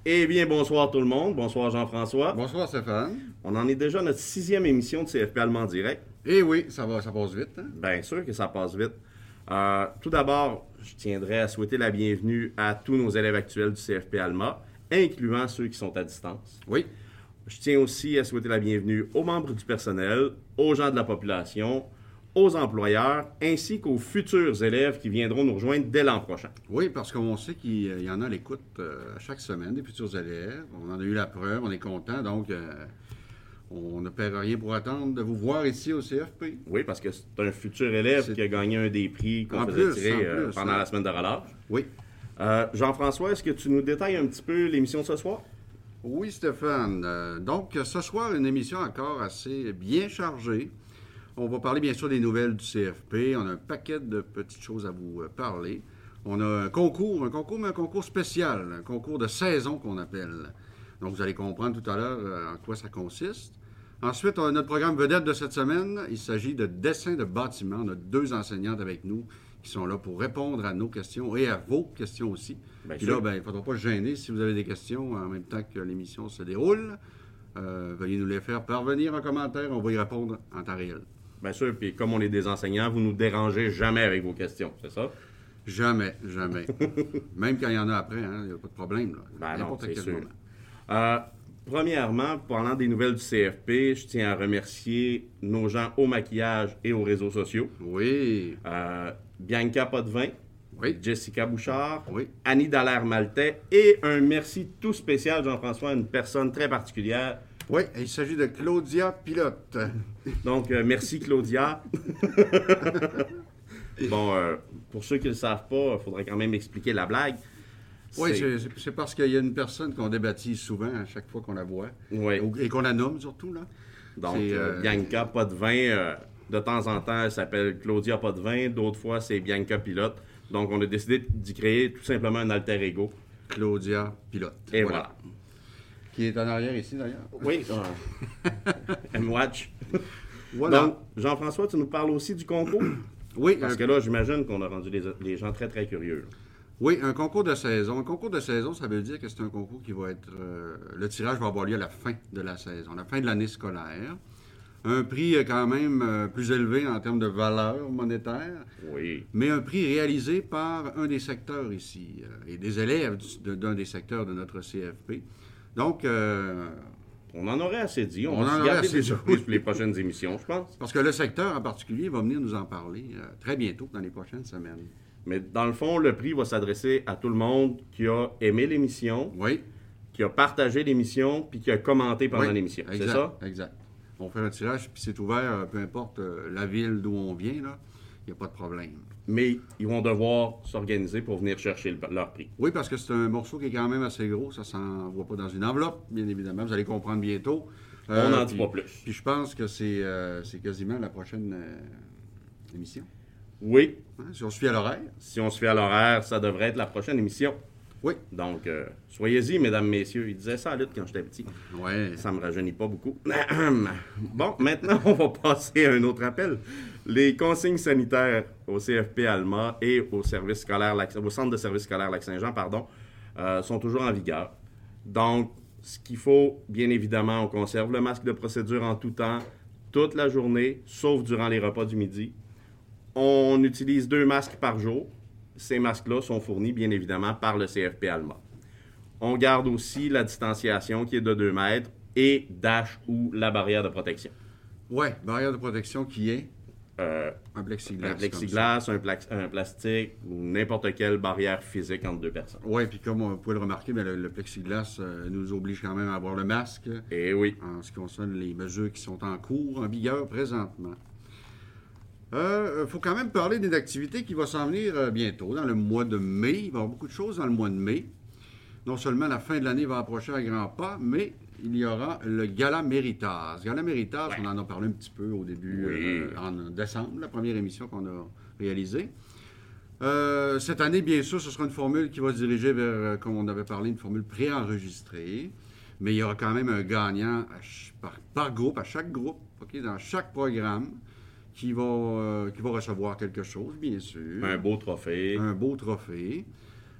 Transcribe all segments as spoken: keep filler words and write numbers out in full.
Eh bien, bonsoir tout le monde. Bonsoir Jean-François. Bonsoir Stéphane. On en est déjà à notre sixième émission de C F P Allemand Direct. Eh oui, ça va, ça passe vite. Hein? Bien sûr que ça passe vite. Euh, tout d'abord, je tiendrais à souhaiter la bienvenue à tous nos élèves actuels du C F P Alma, incluant ceux qui sont à distance. Oui. Je tiens aussi à souhaiter la bienvenue aux membres du personnel, aux gens de la population, aux employeurs, ainsi qu'aux futurs élèves qui viendront nous rejoindre dès l'an prochain. Oui, parce qu'on sait qu'il y en a à l'écoute euh, chaque semaine, des futurs élèves. On en a eu la preuve, on est content, donc euh, on ne perd rien pour attendre de vous voir ici au C F P. Oui, parce que c'est un futur élève C'est... qui a gagné un des prix qu'on En faisait plus, tirer en euh, plus, pendant hein. la semaine de relâche. Oui. Euh, Jean-François, est-ce que tu nous détailles un petit peu l'émission de ce soir? Oui, Stéphane. Euh, donc, ce soir, une émission encore assez bien chargée. On va parler bien sûr des nouvelles du C F P. On a un paquet de petites choses à vous euh, parler. On a un concours, un concours, mais un concours spécial, un concours de saison qu'on appelle. Donc, vous allez comprendre tout à l'heure euh, en quoi ça consiste. Ensuite, on a notre programme vedette de cette semaine. Il s'agit de dessin de bâtiment. On a deux enseignantes avec nous qui sont là pour répondre à nos questions et à vos questions aussi. Bien Puis sûr. là, ben, il ne faudra pas se gêner si vous avez des questions en même temps que l'émission se déroule. Euh, veuillez nous les faire parvenir en commentaire. On va y répondre en temps réel. Bien sûr, puis comme on est des enseignants, vous nous dérangez jamais avec vos questions, c'est ça? Jamais, jamais. Même quand il y en a après, hein, il n'y a pas de problème. Là. Ben non, N'importe c'est quel sûr. moment. Euh, premièrement, parlant des nouvelles du C F P, je tiens à remercier nos gens au maquillage et aux réseaux sociaux. Oui, Euh, Bianca Potvin, oui, Jessica Bouchard, oui. Annie Dallaire-Maltais et un merci tout spécial, Jean-François, à une personne très particulière. Oui, il s'agit de Claudia Pilote. Donc, euh, merci Claudia. Bon, euh, pour ceux qui ne le savent pas, il faudrait quand même expliquer la blague. Oui, C'est- c'est, c'est- c'est parce qu'il y a une personne qu'on débaptise souvent à chaque fois qu'on la voit. Ouais. Ou- Et qu'on la nomme surtout, là. Donc, C'est, euh, euh, Bianca Potvin, euh, de temps en temps, elle s'appelle Claudia Potvin. D'autres fois, c'est Bianca Pilote. Donc, on a décidé d'y créer tout simplement un alter ego. Claudia Pilote. Et voilà. Qui est en arrière ici, d'ailleurs. Oui. euh, M-Watch. Voilà. Donc, Jean-François, tu nous parles aussi du concours? oui, Parce un, que là, j'imagine qu'on a rendu les, les gens très, très curieux. oui, un concours de saison. Un concours de saison, ça veut dire que c'est un concours qui va être... euh, le tirage va avoir lieu à la fin de la saison, à la fin de l'année scolaire. Un prix euh, quand même euh, plus élevé en termes de valeur monétaire. Oui. Mais un prix réalisé par un des secteurs ici, euh, et des élèves du- de- d'un des secteurs de notre C F P. Donc, euh, On en aurait assez dit. On, On va en se aurait garder assez des dit. surprises pour les prochaines émissions, je pense. parce que le secteur en particulier va venir nous en parler euh, très bientôt, dans les prochaines semaines. Mais dans le fond, le prix va s'adresser à tout le monde qui a aimé l'émission, Oui, qui a partagé l'émission, puis qui a commenté pendant oui, l'émission. C'est exact, ça? Exact. On fait un tirage, puis c'est ouvert, euh, peu importe euh, la ville d'où on vient, là, il n'y a pas de problème. Mais ils vont devoir s'organiser pour venir chercher le- leur prix. Oui, parce que c'est un morceau qui est quand même assez gros, ça ne s'envoie pas dans une enveloppe, bien évidemment, vous allez comprendre bientôt. On n'en dit puis- pas plus. Puis je pense que c'est euh, c'est quasiment la prochaine euh, émission. Oui, Hein, si on se fie à l'horaire. si on se fait à l'horaire, ça devrait être la prochaine émission. Oui. Donc, euh, soyez-y, mesdames, messieurs. Il disait ça à lutte quand j'étais petit. Oui. Ça me rajeunit pas beaucoup. Bon, maintenant, on va passer à un autre appel. Les consignes sanitaires au C F P Alma et au, service scolaire, Lac- au centre de service scolaire Lac-Saint-Jean, pardon, euh, sont toujours en vigueur. Donc, ce qu'il faut, bien évidemment, on conserve le masque de procédure en tout temps, toute la journée, sauf durant les repas du midi. On utilise deux masques par jour. Ces masques-là sont fournis, bien évidemment, par le C F P Alma. On garde aussi la distanciation qui est de deux mètres et dash ou la barrière de protection. Oui, barrière de protection qui est Euh, un plexiglas. un plexiglas, un, pla- un plastique ou n'importe quelle barrière physique entre deux personnes. Oui, puis comme on pouvait le remarquer, mais le, le plexiglas euh, nous oblige quand même à avoir le masque Et oui, en ce qui concerne les mesures qui sont en cours, en vigueur présentement. Il euh, faut quand même parler d'une activité qui va s'en venir euh, bientôt, dans le mois de mai. Il va y avoir beaucoup de choses dans le mois de mai. Non seulement la fin de l'année va approcher à grands pas, mais il y aura le Gala Méritage. Gala Méritage, Ouais. on en a parlé un petit peu au début, Oui. euh, en décembre, la première émission qu'on a réalisée. Euh, cette année, bien sûr, ce sera une formule qui va se diriger vers, euh, comme on avait parlé, une formule préenregistrée. Mais il y aura quand même un gagnant à ch- par, par groupe, à chaque groupe, ok, dans chaque programme, qui va, euh, qui va recevoir quelque chose, bien sûr. un beau trophée. Un beau trophée.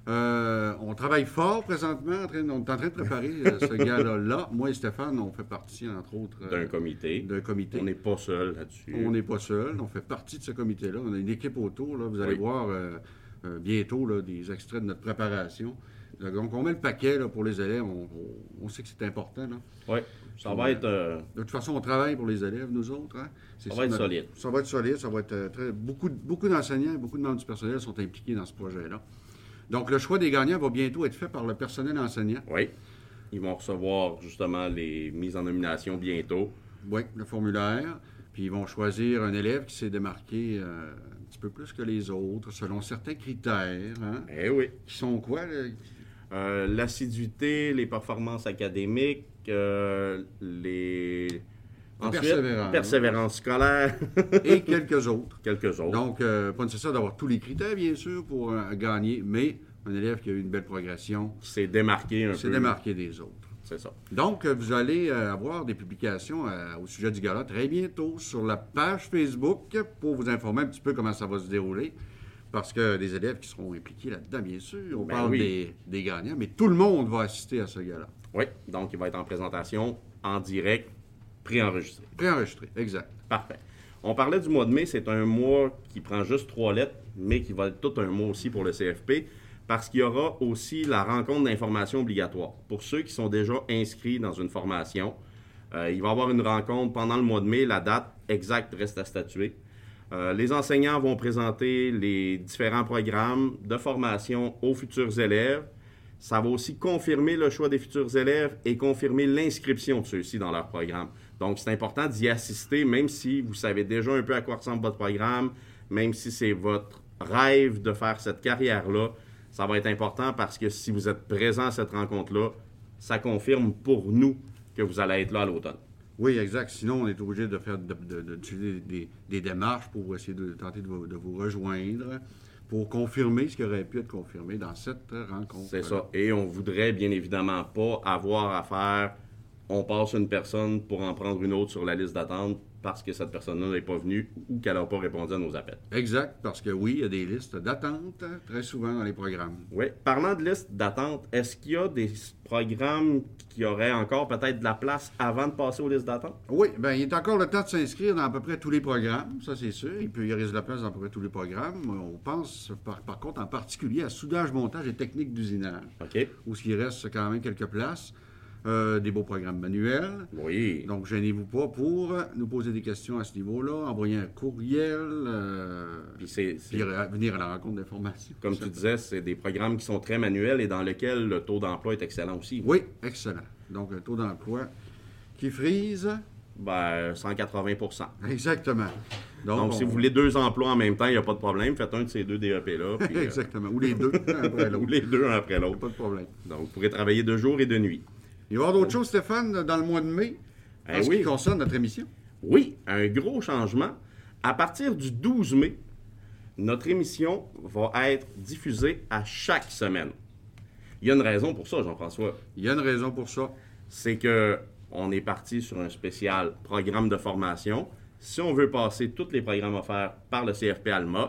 Euh, on travaille fort présentement, en train, on est en train de préparer euh, ce gala-là. Moi et Stéphane, on fait partie, entre autres, euh, D'un comité. d'un comité. On n'est pas seul là-dessus. On n'est pas seul, on fait partie de ce comité-là. On a une équipe autour, là. Vous allez Oui. voir euh, euh, bientôt là, des extraits de notre préparation. Donc, on met le paquet là, pour les élèves. On, on- on sait que c'est important. Là. Oui, ça va être... euh, De toute façon, on travaille pour les élèves, nous autres. Hein. C'est Ça va être notre- solide. Ça va être solide. Ça va être euh, très... Beaucoup, beaucoup d'enseignants et beaucoup de membres du personnel sont impliqués dans ce projet-là. Donc, le choix des gagnants va bientôt être fait par le personnel enseignant. Oui. Ils vont recevoir justement les mises en nomination bientôt. Oui, le formulaire. Puis, ils vont choisir un élève qui s'est démarqué euh, un petit peu plus que les autres, selon certains critères. Hein, Eh oui. qui sont quoi? Là? Euh, l'assiduité, les performances académiques, euh, les... Ensuite, persévérance. persévérance scolaire, Et quelques autres. quelques autres. Donc, euh, pas nécessaire d'avoir tous les critères, bien sûr, pour euh, gagner, mais un élève qui a eu une belle progression Qui s'est démarqué un s'est peu. démarqué des autres. C'est ça. Donc, euh, vous allez euh, avoir des publications euh, au sujet du gala très bientôt sur la page Facebook pour vous informer un petit peu comment ça va se dérouler. Parce que des élèves qui seront impliqués là-dedans, bien sûr. On Ben parle oui. des, des gagnants, mais tout le monde va assister à ce gala. Oui, donc il va être en présentation, en direct, préenregistré. Préenregistré, exact. Parfait. On parlait du mois de mai, c'est un mois qui prend juste trois lettres, mais qui va être tout un mois aussi pour le C F P, parce qu'il y aura aussi la rencontre d'information obligatoire. Pour ceux qui sont déjà inscrits dans une formation, euh, il va y avoir une rencontre pendant le mois de mai. La date exacte reste à statuer. Euh, les enseignants vont présenter les différents programmes de formation aux futurs élèves. Ça va aussi confirmer le choix des futurs élèves et confirmer l'inscription de ceux-ci dans leur programme. Donc, c'est important d'y assister, même si vous savez déjà un peu à quoi ressemble votre programme, même si c'est votre rêve de faire cette carrière-là. Ça va être important parce que si vous êtes présent à cette rencontre-là, ça confirme pour nous que vous allez être là à l'automne. Oui, exact. Sinon, on est obligé de faire de, de- de- d'utiliser des, des démarches pour essayer de tenter de vous, de vous rejoindre, pour confirmer ce qui aurait pu être confirmé dans cette rencontre. C'est ça. Et on voudrait bien évidemment pas avoir à faire, on passe une personne pour en prendre une autre sur la liste d'attente parce que cette personne-là n'est pas venue ou qu'elle n'a pas répondu à nos appels. Exact, parce que oui, il y a des listes d'attente hein, très souvent dans les programmes. Oui. Parlant de liste d'attente, est-ce qu'il y a des programmes qui auraient encore peut-être de la place avant de passer aux listes d'attente? Oui, bien, il est encore le temps de s'inscrire dans à peu près tous les programmes, ça c'est sûr. Il peut y reste de la place dans à peu près tous les programmes. On pense par, par contre en particulier à soudage, montage et technique d'usinage, OK. où ce qui reste quand même quelques places. Euh, des beaux programmes manuels. Oui. Donc, gênez-vous pas pour nous poser des questions à ce niveau-là, envoyer un courriel, euh, Puis c'est, c'est- puis re- venir à la rencontre d'information. comme tu disais, c'est des programmes qui sont très manuels et dans lesquels le taux d'emploi est excellent aussi. Oui, excellent. Donc, un taux d'emploi qui frise. Ben, cent quatre-vingts pour cent. Exactement. Donc, si on- vous voulez deux emplois en même temps, il n'y a pas de problème. Faites un de ces deux D E P-là. puis, euh, Exactement. Ou les deux, un après l'autre. ou les deux un après l'autre. Pas de problème. Donc, vous pourrez travailler de jour et de nuit. Il va y avoir d'autres choses, Stéphane, dans le mois de mai, en Eh ce oui. qui concerne notre émission. Oui, un gros changement. À partir du douze mai, notre émission va être diffusée à chaque semaine. Il y a une raison pour ça, Jean-François. Il y a une raison pour ça. C'est que on est parti sur un spécial programme de formation. Si on veut passer tous les programmes offerts par le C F P Alma,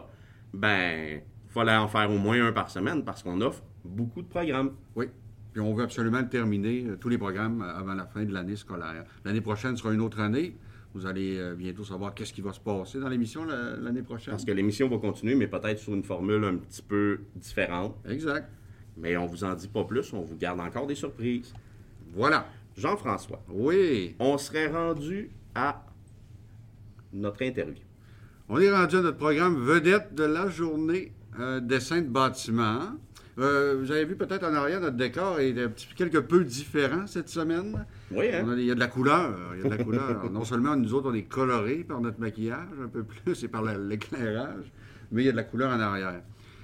ben, il fallait en faire au moins un par semaine parce qu'on offre beaucoup de programmes. Oui. Puis on veut absolument terminer euh, tous les programmes euh, avant la fin de l'année scolaire. L'année prochaine sera une autre année. Vous allez euh, bientôt savoir qu'est-ce qui va se passer dans l'émission la- l'année prochaine. Parce que l'émission va continuer, mais peut-être sur une formule un petit peu différente. Exact. Mais on vous en dit pas plus, on vous garde encore des surprises. Voilà. Jean-François, Oui. on serait rendu à notre interview. On est rendu à notre programme vedette de la journée euh, dessin de bâtiment. Euh, vous avez vu peut-être en arrière, notre décor est un petit, quelque peu différent cette semaine. Oui, On hein? a des- il y a de la couleur. Il y a de la couleur. Non seulement nous autres, on est colorés par notre maquillage un peu plus et par la- l'éclairage, mais il y a de la couleur en arrière.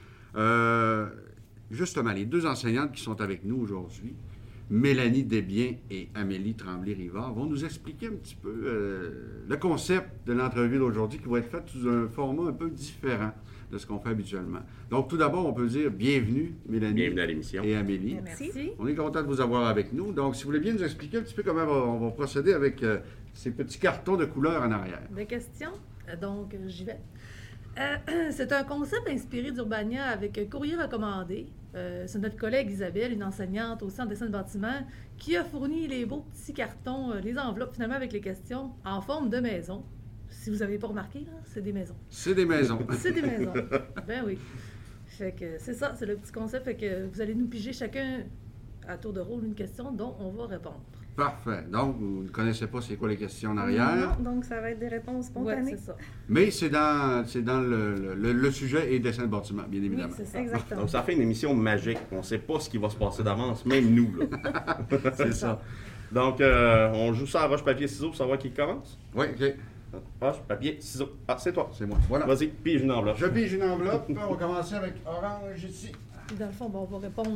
Euh, justement, les deux enseignantes qui sont avec nous aujourd'hui, Mélanie Desbiens et Amélie Tremblay-Rivard, vont nous expliquer un petit peu euh, le concept de l'entrevue d'aujourd'hui qui va être faite sous un format un peu différent de ce qu'on fait habituellement. Donc, tout d'abord, on peut dire bienvenue, Mélanie Bienvenue à l'émission. et Amélie. Merci. On est content de vous avoir avec nous. Donc, si vous voulez bien nous expliquer un petit peu comment on va, on va procéder avec euh, ces petits cartons de couleur en arrière. Des questions? Euh, Donc, euh, j'y vais. Euh, c'est un concept inspiré d'Urbania avec un courrier recommandé. Euh, c'est notre collègue Isabelle, une enseignante aussi en dessin de bâtiment, qui a fourni les beaux petits cartons, euh, les enveloppes finalement avec les questions en forme de maison. Si vous n'avez pas remarqué, là, c'est des maisons. C'est des maisons. C'est des maisons. Ben oui. Fait que c'est ça, c'est le petit concept. Fait que vous allez nous piger chacun à tour de rôle une question dont on va répondre. Parfait. Donc, vous ne connaissez pas c'est quoi les questions en arrière. Non, donc ça va être des réponses spontanées. Ouais, c'est ça. Mais c'est dans, c'est dans le, le, le sujet et dessin de bâtiment, bien évidemment. Oui, c'est ça. Exactement. Donc, ça fait une émission magique. On ne sait pas ce qui va se passer d'avance, même nous. Là. C'est ça. Donc, euh, on joue ça à roche, papier, ciseaux pour savoir qui commence. Oui, OK. Roche, papier, ciseaux. Ah, c'est toi. C'est moi. Voilà. Vas-y, pige une enveloppe. Je pige une enveloppe. On va commencer avec orange ici. Puis dans le fond, ben, on va répondre.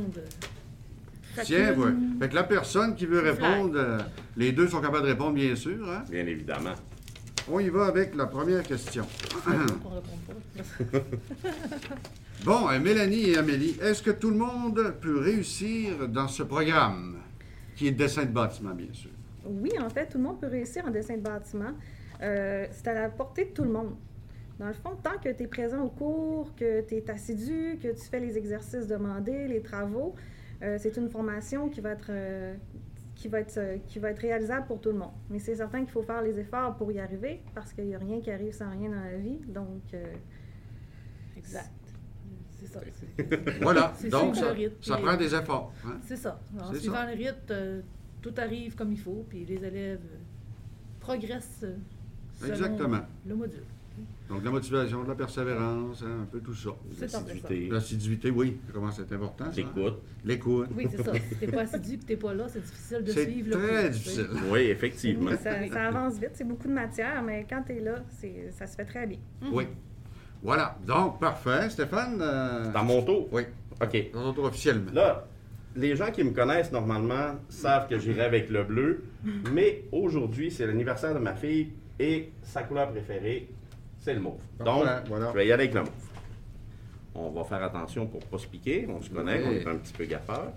Tiens, chacune. ouais. Fait que la personne qui veut Fly. répondre, euh, les deux sont capables de répondre, bien sûr. Hein? Bien évidemment. On y va avec la première question. On répond pas. Bon, euh, Mélanie et Amélie, est-ce que tout le monde peut réussir dans ce programme, qui est dessin de bâtiment, bien sûr? Oui, en fait, tout le monde peut réussir en dessin de bâtiment. Euh, c'est à la portée de tout le monde. Dans le fond, tant que tu es présent au cours, que tu es assidu, que tu fais les exercices demandés, les travaux, euh, c'est une formation qui va être, euh, qui va être, euh, qui va être réalisable pour tout le monde. Mais c'est certain qu'il faut faire les efforts pour y arriver, parce qu'il n'y a rien qui arrive sans rien dans la vie. Donc, euh, Exact. C'est ça. c'est- Voilà. C'est Donc, suivre ça, le rythme, ça puis- prend des efforts. Hein? C'est ça. En C'est suivant ça. le rythme, euh, tout arrive comme il faut, puis les élèves euh, progressent euh, selon Exactement. le module. Donc, la motivation, de la persévérance, hein, un peu tout ça. C'est en fait ça. L'assiduité, L'assiduité, oui, comment c'est important, ça. l'écoute. L'écoute. Oui, c'est ça. Si t'es pas assidu et que t'es pas là, c'est difficile de C'est suivre très le cours, tu sais. difficile. Oui, effectivement. ça, ça avance vite. C'est beaucoup de matière, mais quand tu es là, c'est, ça se fait très bien. Oui. Voilà. Donc, parfait. Stéphane? euh, Dans mon tour? Oui. OK. Dans ton tour officiellement. Là, les gens qui me connaissent normalement savent que j'irai avec le bleu, mais aujourd'hui, c'est l'anniversaire de ma fille et sa couleur préférée, c'est le mauve. Donc, Parfait, voilà. je vais y aller avec le mauve. On va faire attention pour ne pas se piquer. On se connaît, Oui. on est un petit peu gaffeur.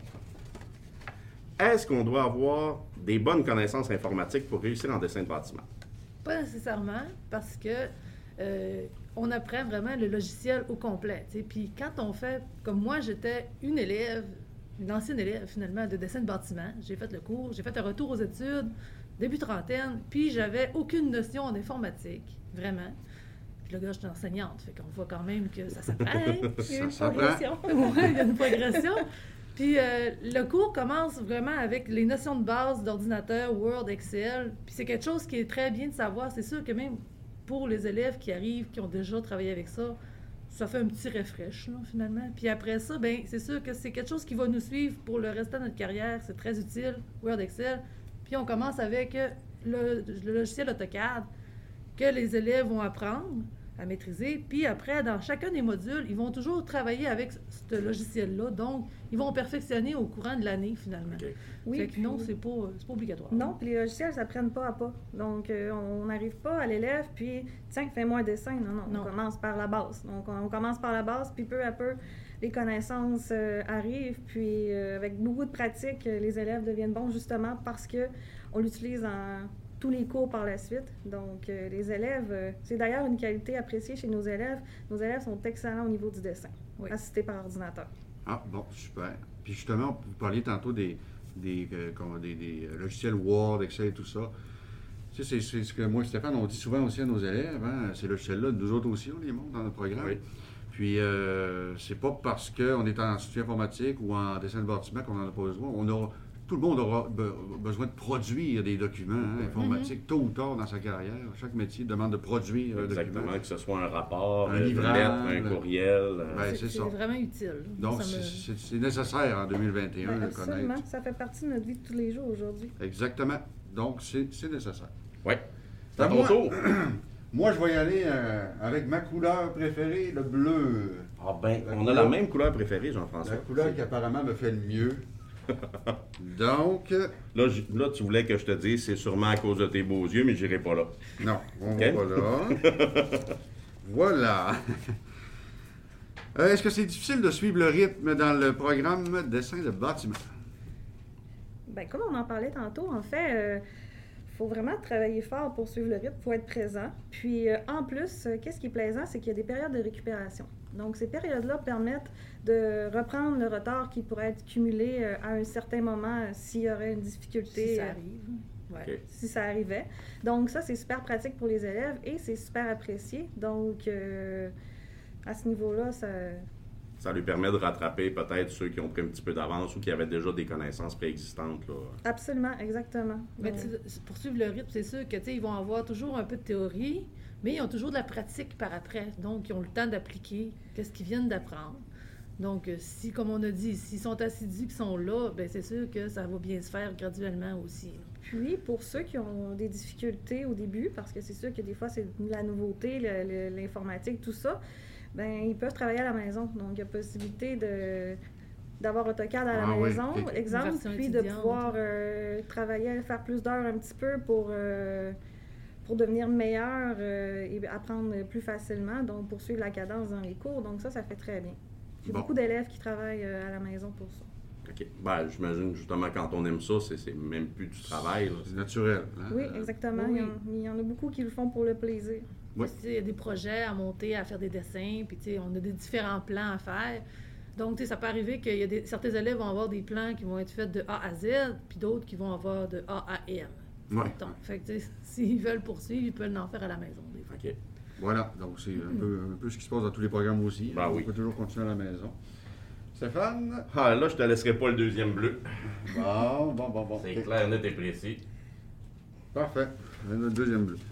Est-ce qu'on doit avoir des bonnes connaissances informatiques pour réussir en dessin de bâtiment? Pas nécessairement, parce que euh, on apprend vraiment le logiciel au complet. tu sais. Puis quand on fait, comme moi, j'étais une élève, une ancienne élève finalement de dessin de bâtiment. J'ai fait le cours, j'ai fait un retour aux études, début trentaine, puis j'avais aucune notion en informatique, vraiment. Puis le gars, j'étais enseignante, fait qu'on voit quand même que ça s'apprend. hein. Il y a eu une Ça s'apprend. progression. Ouais, il y a une progression. Puis euh, le cours commence vraiment avec les notions de base d'ordinateur, Word, Excel. Puis c'est quelque chose qui est très bien de savoir. C'est sûr que même pour les élèves qui arrivent, qui ont déjà travaillé avec ça, ça fait un petit refresh, là, finalement. Puis après ça, ben c'est sûr que c'est quelque chose qui va nous suivre pour le restant de notre carrière. C'est très utile, Word, Excel. Puis on commence avec euh, le, le logiciel AutoCAD que les élèves vont apprendre à maîtriser. Puis après, dans chacun des modules, ils vont toujours travailler avec ce logiciel-là. Donc, ils vont perfectionner au courant de l'année, finalement. OK. Oui, Fait que puis- non, c'est pas, c'est pas obligatoire. Non, puis les logiciels, ça prenne pas à pas. Donc, euh, on n'arrive pas à l'élève, puis tiens, fais-moi un dessin. Non, non, Non. on commence par la base. Donc, on, on commence par la base, puis peu à peu, les connaissances euh, arrivent, puis euh, avec beaucoup de pratique, euh, les élèves deviennent bons justement parce que on l'utilise en tous les cours par la suite. Donc, euh, les élèves, euh, c'est d'ailleurs une qualité appréciée chez nos élèves. Nos élèves sont excellents au niveau du dessin, Oui. assistés par ordinateur. Ah, bon, super. Puis justement, vous parliez tantôt des, des, euh, comment- des, des, euh, logiciels Word, Excel et tout ça. Tu sais, c'est, c'est ce que moi et Stéphane, on dit souvent aussi à nos élèves, hein, ces logiciels-là, nous autres aussi, on les montre dans notre programme. Oui. Puis, euh, c'est pas parce qu'on est en institut informatique ou en dessin de bâtiment qu'on n'en a pas besoin. On aura, tout le monde aura be- besoin de produire des documents hein, informatiques tôt ou tard dans sa carrière. Chaque métier demande de produire un Exactement, document. que ce soit un rapport, Un une livrable. lettre, un courriel. euh, Ben, c'est, c'est c'est ça. vraiment utile. Donc, Ça me- c'est, c'est- c'est nécessaire en deux mille vingt et un Ben, de absolument, connaître. ça fait partie de notre vie de tous les jours aujourd'hui. Exactement. Donc, c'est, c'est nécessaire. Oui. C'est à À ton moi. tour. Moi, je vais y aller euh, avec ma couleur préférée, le bleu. Ah ben, La on a couleur- la même couleur préférée, Jean-François. La couleur qui apparemment me fait le mieux. Donc, Là, j- là, tu voulais que je te dise, c'est sûrement à cause de tes beaux yeux, mais j'irai pas là. non, on Ok. va pas là. Voilà. Euh, Est-ce que c'est difficile de suivre le rythme dans le programme dessin de bâtiment? Bien, comme on en parlait tantôt, en fait, euh, faut vraiment travailler fort pour suivre le rythme, il faut être présent. Puis euh, en plus, euh, qu'est-ce qui est plaisant, c'est qu'il y a des périodes de récupération. Donc ces périodes-là permettent de reprendre le retard qui pourrait être cumulé euh, à un certain moment euh, s'il y aurait une difficulté. Si ça euh, arrive. Ouais. OK. Si ça arrivait. Donc ça, c'est super pratique pour les élèves et c'est super apprécié. Donc euh, à ce niveau-là, ça... Ça lui permet de rattraper peut-être ceux qui ont pris un petit peu d'avance ou qui avaient déjà des connaissances préexistantes. Là. Absolument, exactement. Mais Donc, tu- pour suivre le rythme, c'est sûr que tu sais, ils vont avoir toujours un peu de théorie, mais ils ont toujours de la pratique par après. Donc, ils ont le temps d'appliquer qu'est-ce qu'ils viennent d'apprendre. Donc, euh, si, comme on a dit, s'ils sont assidus, qu'ils sont là, bien, c'est sûr que ça va bien se faire graduellement aussi. là. Puis, pour ceux qui ont des difficultés au début, parce que c'est sûr que des fois, c'est de la nouveauté, le- le- l'informatique, tout ça, ben ils peuvent travailler à la maison. Donc, il y a possibilité de d'avoir AutoCAD à la Ah oui, maison, ok. exemple, Une version puis de étudiante. pouvoir euh, travailler, faire plus d'heures un petit peu pour, euh, pour devenir meilleur euh, et apprendre plus facilement, donc poursuivre la cadence dans les cours. Donc, ça, ça fait très bien. J'ai Bon. beaucoup d'élèves qui travaillent euh, à la maison pour ça. OK. Ben, j'imagine justement quand on aime ça, c'est, c'est même plus du travail. Là. C'est naturel. Hein? Oui, exactement. oui. Il y en- il y en a beaucoup qui le font pour le plaisir. Oui. Tu sais, il y a des projets à monter, à faire des dessins, puis tu sais, on a des différents plans à faire. Donc, tu sais, ça peut arriver qu'il y a des, certains élèves vont avoir des plans qui vont être faits de A à Z, puis d'autres qui vont avoir de A à M. Oui. Donc, fait que, tu sais, s'ils veulent poursuivre, ils peuvent en faire à la maison, des fois. OK. Voilà, donc c'est un peu, un peu ce qui se passe dans tous les programmes aussi. Ben on oui. peut toujours continuer à la maison. Stéphane? Ah, là, je te laisserai pas le deuxième bleu. Bon, bon, bon, bon. C'est Ok. clair, net et précis. Parfait. Notre deuxième bleu.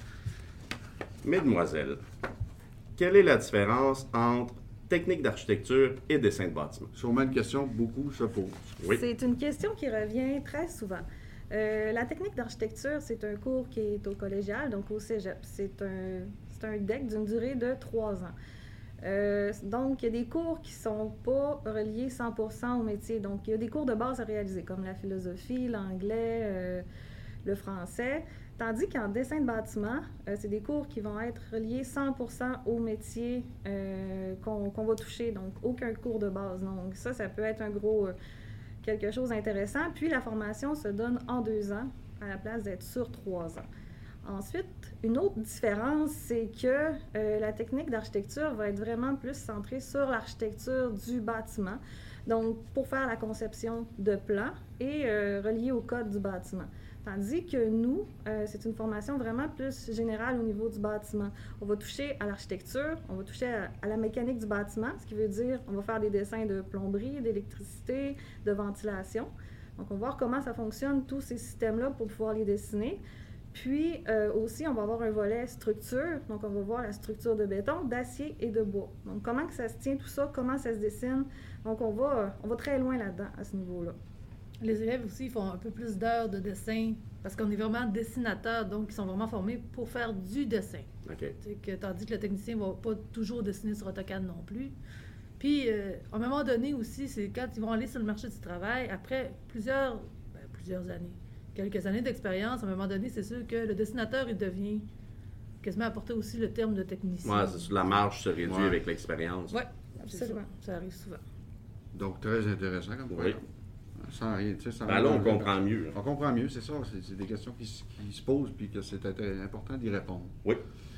Mesdemoiselles, quelle est la différence entre technique d'architecture et dessin de bâtiment? Sûrement une question que beaucoup se posent. Oui. C'est une question qui revient très souvent. Euh, la technique d'architecture, c'est un cours qui est au collégial, donc au cégep. C'est un, c'est un D E C d'une durée de trois ans. Euh, donc, il y a des cours qui ne sont pas reliés cent pour cent au métier. Donc, il y a des cours de base à réaliser, comme la philosophie, l'anglais, euh, le français. Tandis qu'en dessin de bâtiment, euh, c'est des cours qui vont être reliés cent pour cent au métier euh, qu'on qu'on va toucher. Donc, aucun cours de base. Donc, ça, ça peut être un gros... euh, quelque chose d'intéressant. Puis, la formation se donne en deux ans, à la place d'être sur trois ans. Ensuite, une autre différence, c'est que euh, la technique d'architecture va être vraiment plus centrée sur l'architecture du bâtiment, donc pour faire la conception de plans et euh, reliée au code du bâtiment. Tandis que nous, euh, c'est une formation vraiment plus générale au niveau du bâtiment. On va toucher à l'architecture, on va toucher à, à la mécanique du bâtiment, ce qui veut dire on va faire des dessins de plomberie, d'électricité, de ventilation. Donc, on va voir comment ça fonctionne, tous ces systèmes-là, pour pouvoir les dessiner. Puis euh, aussi, on va avoir un volet structure. Donc, on va voir la structure de béton, d'acier et de bois. Donc, comment que ça se tient tout ça, comment ça se dessine. Donc, on va, on va très loin là-dedans, à ce niveau-là. Les élèves aussi ils font un peu plus d'heures de dessin parce qu'on est vraiment dessinateurs, donc ils sont vraiment formés pour faire du dessin. OK. Tu sais, que, tandis que le technicien ne va pas toujours dessiner sur AutoCAD non plus. Puis, euh, à un moment donné aussi, c'est quand ils vont aller sur le marché du travail, après plusieurs, ben, plusieurs années, quelques années d'expérience, à un moment donné, c'est sûr que le dessinateur, il devient quasiment apporter aussi le terme de technicien. Ouais, c'est sûr, la marge se réduit Ouais. avec l'expérience. Oui, absolument. Absolument. Ça arrive souvent. Donc, très intéressant comme Oui. programme. Sans rien, tu sais, sans Ben là, on rien- comprend mieux. là. On comprend mieux, c'est ça. C'est c'est des questions qui, se- qui se posent puis que c'est inté- important d'y répondre. Oui.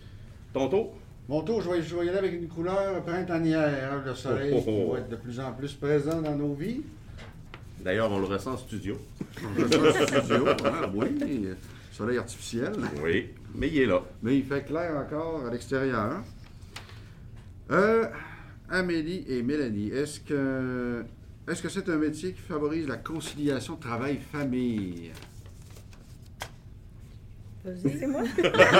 Ton tour? Mon tour, je vais, je vais y aller avec une couleur printanière. hein, Le soleil Oh, oh, qui oh. va être de plus en plus présent dans nos vies. D'ailleurs, on le ressent en studio. On fait ça au studio, hein, oui. euh, Soleil artificiel. Oui, mais il est là. Mais il fait clair encore à l'extérieur. Euh, Amélie et Mélanie, est-ce que est-ce que c'est un métier qui favorise la conciliation travail-famille? Vas-y. C'est moi?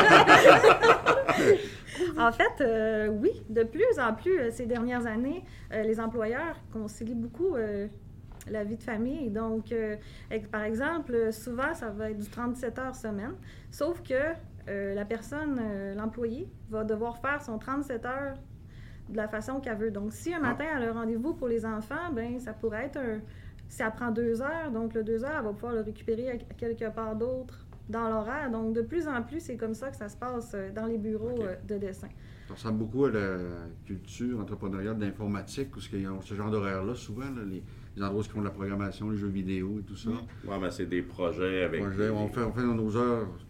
En fait, euh, oui, de plus en plus, euh, ces dernières années, euh, les employeurs concilient beaucoup euh, la vie de famille. Donc, euh, ex- par exemple, euh, souvent, ça va être du trente-sept heures semaine, sauf que euh, la personne, euh, l'employé, va devoir faire son trente-sept heures de la façon qu'elle veut. Donc, si un matin, elle a un rendez-vous pour les enfants, ben ça pourrait être un... Si elle prend deux heures, donc le deux heures, elle va pouvoir le récupérer à quelque part d'autre dans l'horaire. Donc, de plus en plus, c'est comme ça que ça se passe euh, dans les bureaux OK. OK. euh, de dessin. Ça ressemble beaucoup à la culture entrepreneuriale d'informatique, où il y a ce genre d'horaire-là, souvent, là, les, les endroits où ils font de la programmation, les jeux vidéo et tout ça. Ouais, ben c'est des projets avec. Projet, on, fait, on fait dans nos heures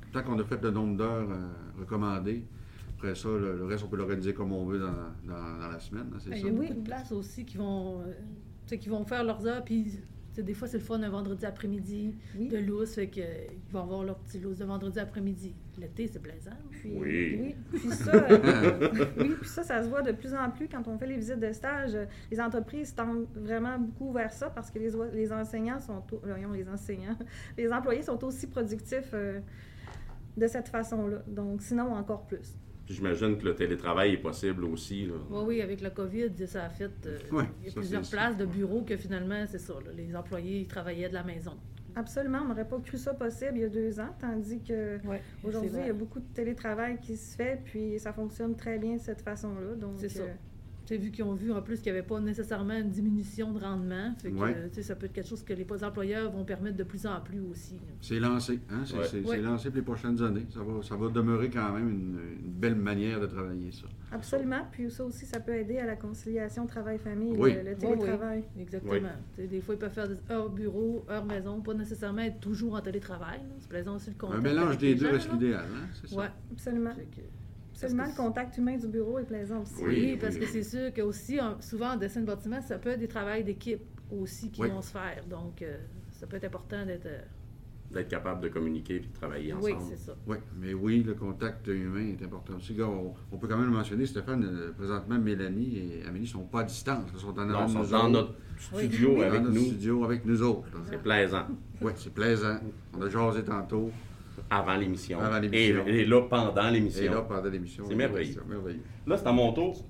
Tant qu'on a fait le nombre d'heures euh, recommandées, après ça, le, le reste, on peut l'organiser comme on veut dans, dans, dans la semaine, hein, c'est Il ça? y a Oui. beaucoup de places aussi qui vont, euh, tu sais, qui vont faire leurs heures, puis tu sais, des fois c'est le fun un vendredi après-midi Oui. de lousse, fait qu'ils vont avoir leur petit lousse de vendredi après-midi. L'été, c'est plaisant. Puis, Oui. oui. Puis ça, euh, oui, puis ça, ça se voit de plus en plus quand on fait les visites de stage. euh, Les entreprises tendent vraiment beaucoup vers ça parce que les, oi- les enseignants sont, au- euh, voyons, les enseignants, les employés sont aussi productifs euh, de cette façon-là. Donc, sinon, encore plus. Puis j'imagine que le télétravail est possible aussi. Là. Oui, oui, avec le COVID, ça a fait. euh, Oui, il y a ça, plusieurs c'est- places de bureaux que finalement, c'est ça. Là, les employés ils travaillaient de la maison. Absolument, on n'aurait pas cru ça possible il y a deux ans, tandis que Ouais, aujourd'hui, c'est vrai. il y a beaucoup de télétravail qui se fait, puis ça fonctionne très bien de cette façon-là. Donc, C'est ça. euh, Tu sais, vu qu'ils ont vu en plus qu'il n'y avait pas nécessairement une diminution de rendement, fait que, Ouais. euh, tu sais, ça peut être quelque chose que les employeurs vont permettre de plus en plus aussi. là. C'est lancé, hein? C'est Ouais. c'est- Ouais. c'est lancé pour les prochaines années. Ça va, ça va demeurer quand même une, une belle manière de travailler, ça. absolument. Puis ça aussi, ça peut aider à la conciliation travail-famille, Oui. le, le Oui, télétravail. oui, exactement. Oui. Tu sais, des fois, ils peuvent faire des heures bureau, heures maison, pas nécessairement être toujours en télétravail. là. C'est plaisant aussi le Un contact. mélange avec des les deux gens, reste là. l'idéal, hein? C'est ça. Ouais. Absolument. Fait que- Absolument, parce le que- contact humain du bureau est plaisant aussi. Oui. Oui, parce que c'est sûr que aussi, en- souvent en dessin de bâtiment, ça peut être des travails d'équipe aussi qui Oui. vont se faire. Donc, euh, ça peut être important d'être. euh, D'être capable de communiquer et de travailler ensemble. Oui, c'est ça. Oui, mais oui, le contact humain est important aussi. Gars, On, on peut quand même le mentionner, Stéphane, euh, présentement, Mélanie et Amélie ne sont pas à distance. Ils sont en Non, avant ils de sont nous dans autres. notre studio Dans avec notre nous. studio avec nous autres. C'est plaisant. Oui, c'est plaisant. On a jasé tantôt. Avant l'émission. Avant l'émission. Et, et là, pendant Et l'émission. là, pendant l'émission. C'est merveilleux. C'est merveilleux. Là, c'est à mon tour.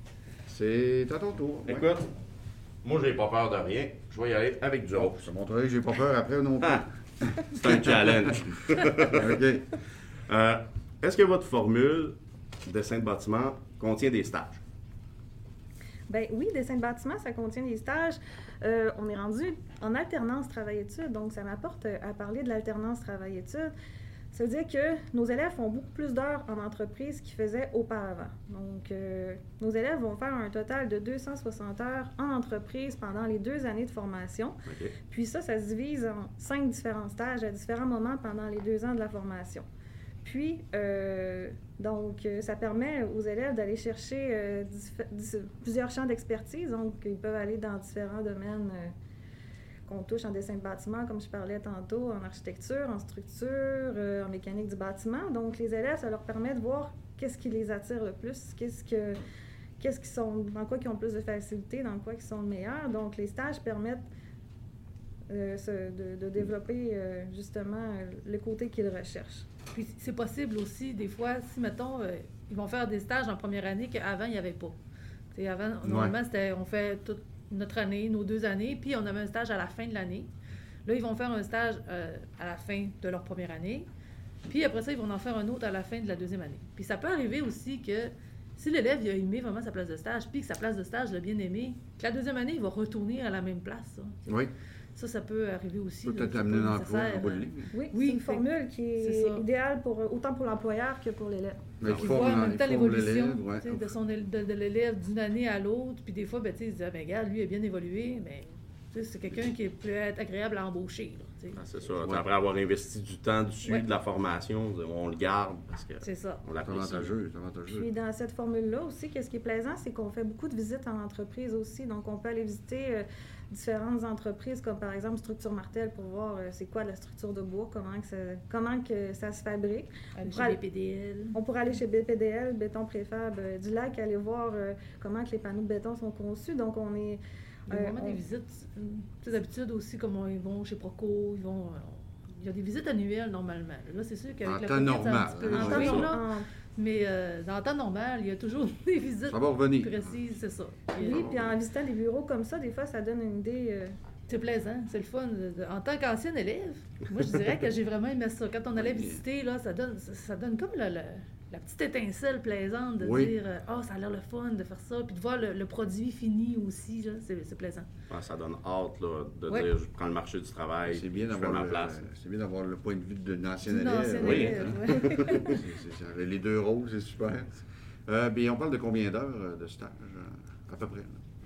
C'est à ton tour. ouais. Écoute, moi, j'ai pas peur de rien. Je vais y aller avec du Oh, rose. je te montrerai que j'ai pas peur après non plus. Ah, c'est un challenge. OK. Euh, Est-ce que votre formule dessin de bâtiment contient des stages? Ben oui, dessin de bâtiment, ça contient des stages. Euh, on est rendu en alternance travail-études, donc ça m'apporte euh, à parler de l'alternance travail-études. Ça veut dire que nos élèves font beaucoup plus d'heures en entreprise qu'ils faisaient auparavant. Donc, euh, nos élèves vont faire un total de deux cent soixante heures en entreprise pendant les deux années de formation. OK. Puis ça, ça se divise en cinq différents stages à différents moments pendant les deux ans de la formation. Puis, euh, donc, euh, ça permet aux élèves d'aller chercher euh, dif- dis- plusieurs champs d'expertise. Donc, ils peuvent aller dans différents domaines euh, qu'on touche en dessin de bâtiment, comme je parlais tantôt, en architecture, en structure, euh, en mécanique du bâtiment. Donc, les élèves, ça leur permet de voir qu'est-ce qui les attire le plus, qu'est-ce que, qu'est-ce qui sont, dans quoi ils ont plus de facilité, dans quoi ils sont le meilleur. Donc, les stages permettent euh, ce- de, de développer euh, justement euh, le côté qu'ils recherchent. Puis c'est possible aussi, des fois, si, mettons, euh, ils vont faire des stages en première année qu'avant, il n'y avait pas. T'sais, avant, normalement, c'était, on fait toute notre année, nos deux années, puis on avait un stage à la fin de l'année. Là, ils vont faire un stage euh, à la fin de leur première année. Puis après ça, ils vont en faire un autre à la fin de la deuxième année. Puis ça peut arriver aussi que si l'élève il a aimé vraiment sa place de stage, puis que sa place de stage l'a bien aimé, que la deuxième année, il va retourner à la même place. Ça, Oui. ça, ça peut arriver aussi. Peut là, peut-être c'est amener pas un emploi en nécessaire, bout de euh, ligne. Oui, Oui, c'est une fait- formule qui c'est est ça. idéale pour, autant pour l'employeur que pour l'élève. Mais il Ils forme voient en l'en- même temps il forme l'évolution l'élève, ouais. tu sais, de, son, éle- de, de l'élève d'une année à l'autre. Puis des fois, ben, tu sais, ils disent, ah, ben, regarde, lui, il a bien évolué, mais tu sais, c'est quelqu'un qui peut être agréable à embaucher. Là, tu sais. Ah, c'est ça. Ouais. Après avoir investi du temps dessus, Ouais. de la formation, on le garde parce que C'est ça. on C'est l'apprécie. avantageux, c'est avantageux. Puis dans cette formule-là aussi, qu'est-ce qui est plaisant, c'est qu'on fait beaucoup de visites en entreprise aussi. Donc, on peut aller visiter euh, différentes entreprises, comme par exemple Structure Martel, pour voir euh, c'est quoi la structure de bois, comment que ça, comment que ça se fabrique. Aller pourrait chez B P D L. On pourrait aller chez B P D L, Béton Préfab euh, du Lac, aller voir euh, comment que les panneaux de béton sont conçus. Donc, on est... Il y a euh, vraiment on- des visites. euh, Tu sais, d'habitude aussi, comme on- ils vont chez Proco, ils vont. euh, il y a des visites annuelles normalement. Là, c'est sûr qu'avec En la temps COVID, ça a un normal, petit peu hein, en c'est changé, temps ça. là. en- Mais euh, dans le temps normal, il y a toujours des visites Ça va revenir. précises, c'est ça. Puis, Oui, euh, puis en visitant des bureaux comme ça, des fois, ça donne une idée... euh, C'est plaisant, c'est le fun. En tant qu'ancienne élève, moi, je dirais que j'ai vraiment aimé ça. Quand on allait visiter, là, ça donne, ça, ça donne comme le- le- la petite étincelle plaisante de Oui. dire « Ah, oh, ça a l'air le fun de faire ça », puis de voir le, le produit fini aussi, là, c'est, c'est plaisant. Ah, ça donne hâte là, de Ouais. dire je prends le marché du travail, C'est bien je fais d'avoir ma le, place. c'est bien d'avoir le point de vue d'une ancienne D'une élève. ancienne oui. élève, hein. ouais. C'est- c'est- c'est- avec les deux rôles, c'est super. Euh, bien, on parle de combien d'heures euh, de stage, euh, à peu près? là?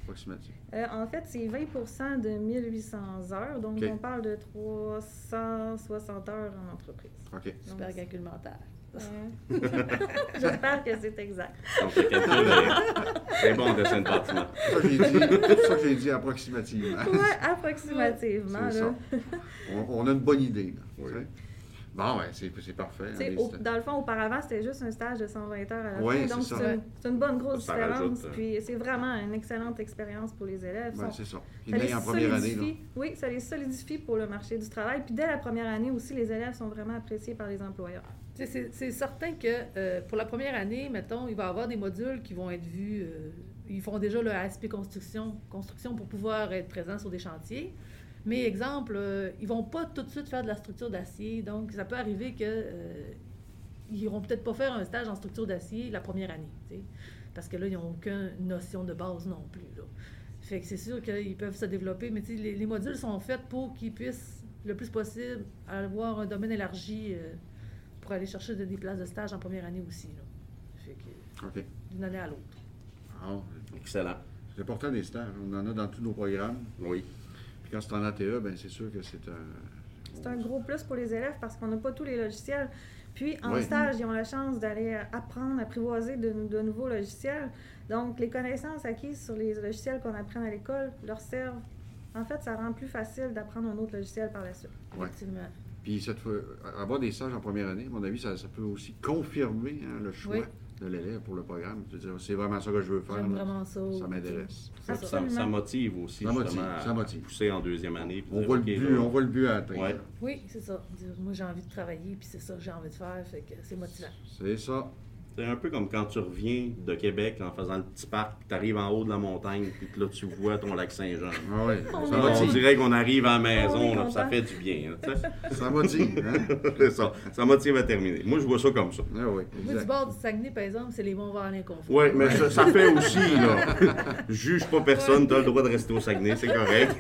approximatif? Euh, en fait, c'est vingt pour cent de mille huit cents heures, donc OK. on parle de trois cent soixante heures en entreprise. OK. Super calcul mental. Ouais. J'espère que c'est exact. Donc, le calcul est- c'est bon, dessin de bâtiment. C'est ça que j'ai dit, c'est pour ça que j'ai dit approximativement. Oui, approximativement. C'est là. ça. On, on a une bonne idée. Là, Oui. tu sais. Bon, ouais, c'est, c'est parfait. Tu sais, Allez, au- c'est- dans le fond, auparavant, c'était juste un stage de cent vingt heures à la Ouais, fin. Donc, c'est c'est ça. une, c'est une bonne grosse Ça différence. rajoute, hein. Puis, c'est vraiment une excellente expérience pour les élèves. Ben, Sont- c'est ça. Puis ça né les en première année. Là. solidifie. Oui, ça les solidifie pour le marché du travail. Puis, dès la première année aussi, les élèves sont vraiment appréciés par les employeurs. Tu sais, C'est c'est certain que euh, pour la première année, mettons, il va y avoir des modules qui vont être vus. euh, ils font déjà le A S P construction, construction pour pouvoir être présents sur des chantiers. Mais exemple, euh, ils vont pas tout de suite faire de la structure d'acier. Donc, ça peut arriver que euh, ils n'iront peut-être pas faire un stage en structure d'acier la première année, tu sais, parce que là, ils n'ont aucune notion de base non plus, là. Fait que c'est sûr qu'ils peuvent se développer, mais tu sais, les, les modules sont faits pour qu'ils puissent, le plus possible, avoir un domaine élargi euh, pour aller chercher de- des places de stage en première année aussi, là. Fait que OK. d'une année à l'autre. Ah, Excellent. c'est important des stages. On en a dans tous nos programmes. Oui. Puis quand c'est en A T E, ben c'est sûr que c'est un. C'est un gros plus pour les élèves parce qu'on n'a pas tous les logiciels. Puis, en Oui. stage, ils ont la chance d'aller apprendre, apprivoiser de, de nouveaux logiciels. Donc, les connaissances acquises sur les logiciels qu'on apprend à l'école leur servent. En fait, ça rend plus facile d'apprendre un autre logiciel par la suite. Ouais. Effectivement. Puis cette fois, avoir des stages en première année, à mon avis, ça, ça peut aussi confirmer hein, le choix Oui. de l'élève pour le programme. Je veux dire, c'est vraiment ça que je veux faire. J'aime là. vraiment ça. Ça m'intéresse. C'est Ça, ça. ça motive aussi, Ça motive, justement, ça à motive. pousser en deuxième année. puis On dire, voit, OK, le but, là, on voit le but à atteindre. Ouais. Oui, c'est ça. Dire, moi, j'ai envie de travailler, puis c'est ça que j'ai envie de faire, fait que c'est motivant. C'est ça. C'est un peu comme quand tu reviens de Québec en faisant le petit parc, puis tu arrives en haut de la montagne, puis que là, tu vois ton lac Saint-Jean. Ah oui, On ça On motive. dirait qu'on arrive à la On maison, est là, puis ça content. fait du bien. là, tu sais. Ça motive, hein? C'est ça. Ça motive à terminer. Moi, je vois ça comme ça. Ah oui, Moi, du exact. bord du Saguenay, par exemple, c'est les bons vers l'inconfort. Oui, mais ça, ça fait aussi, là. Juge pas personne, t'as le droit de rester au Saguenay, c'est correct.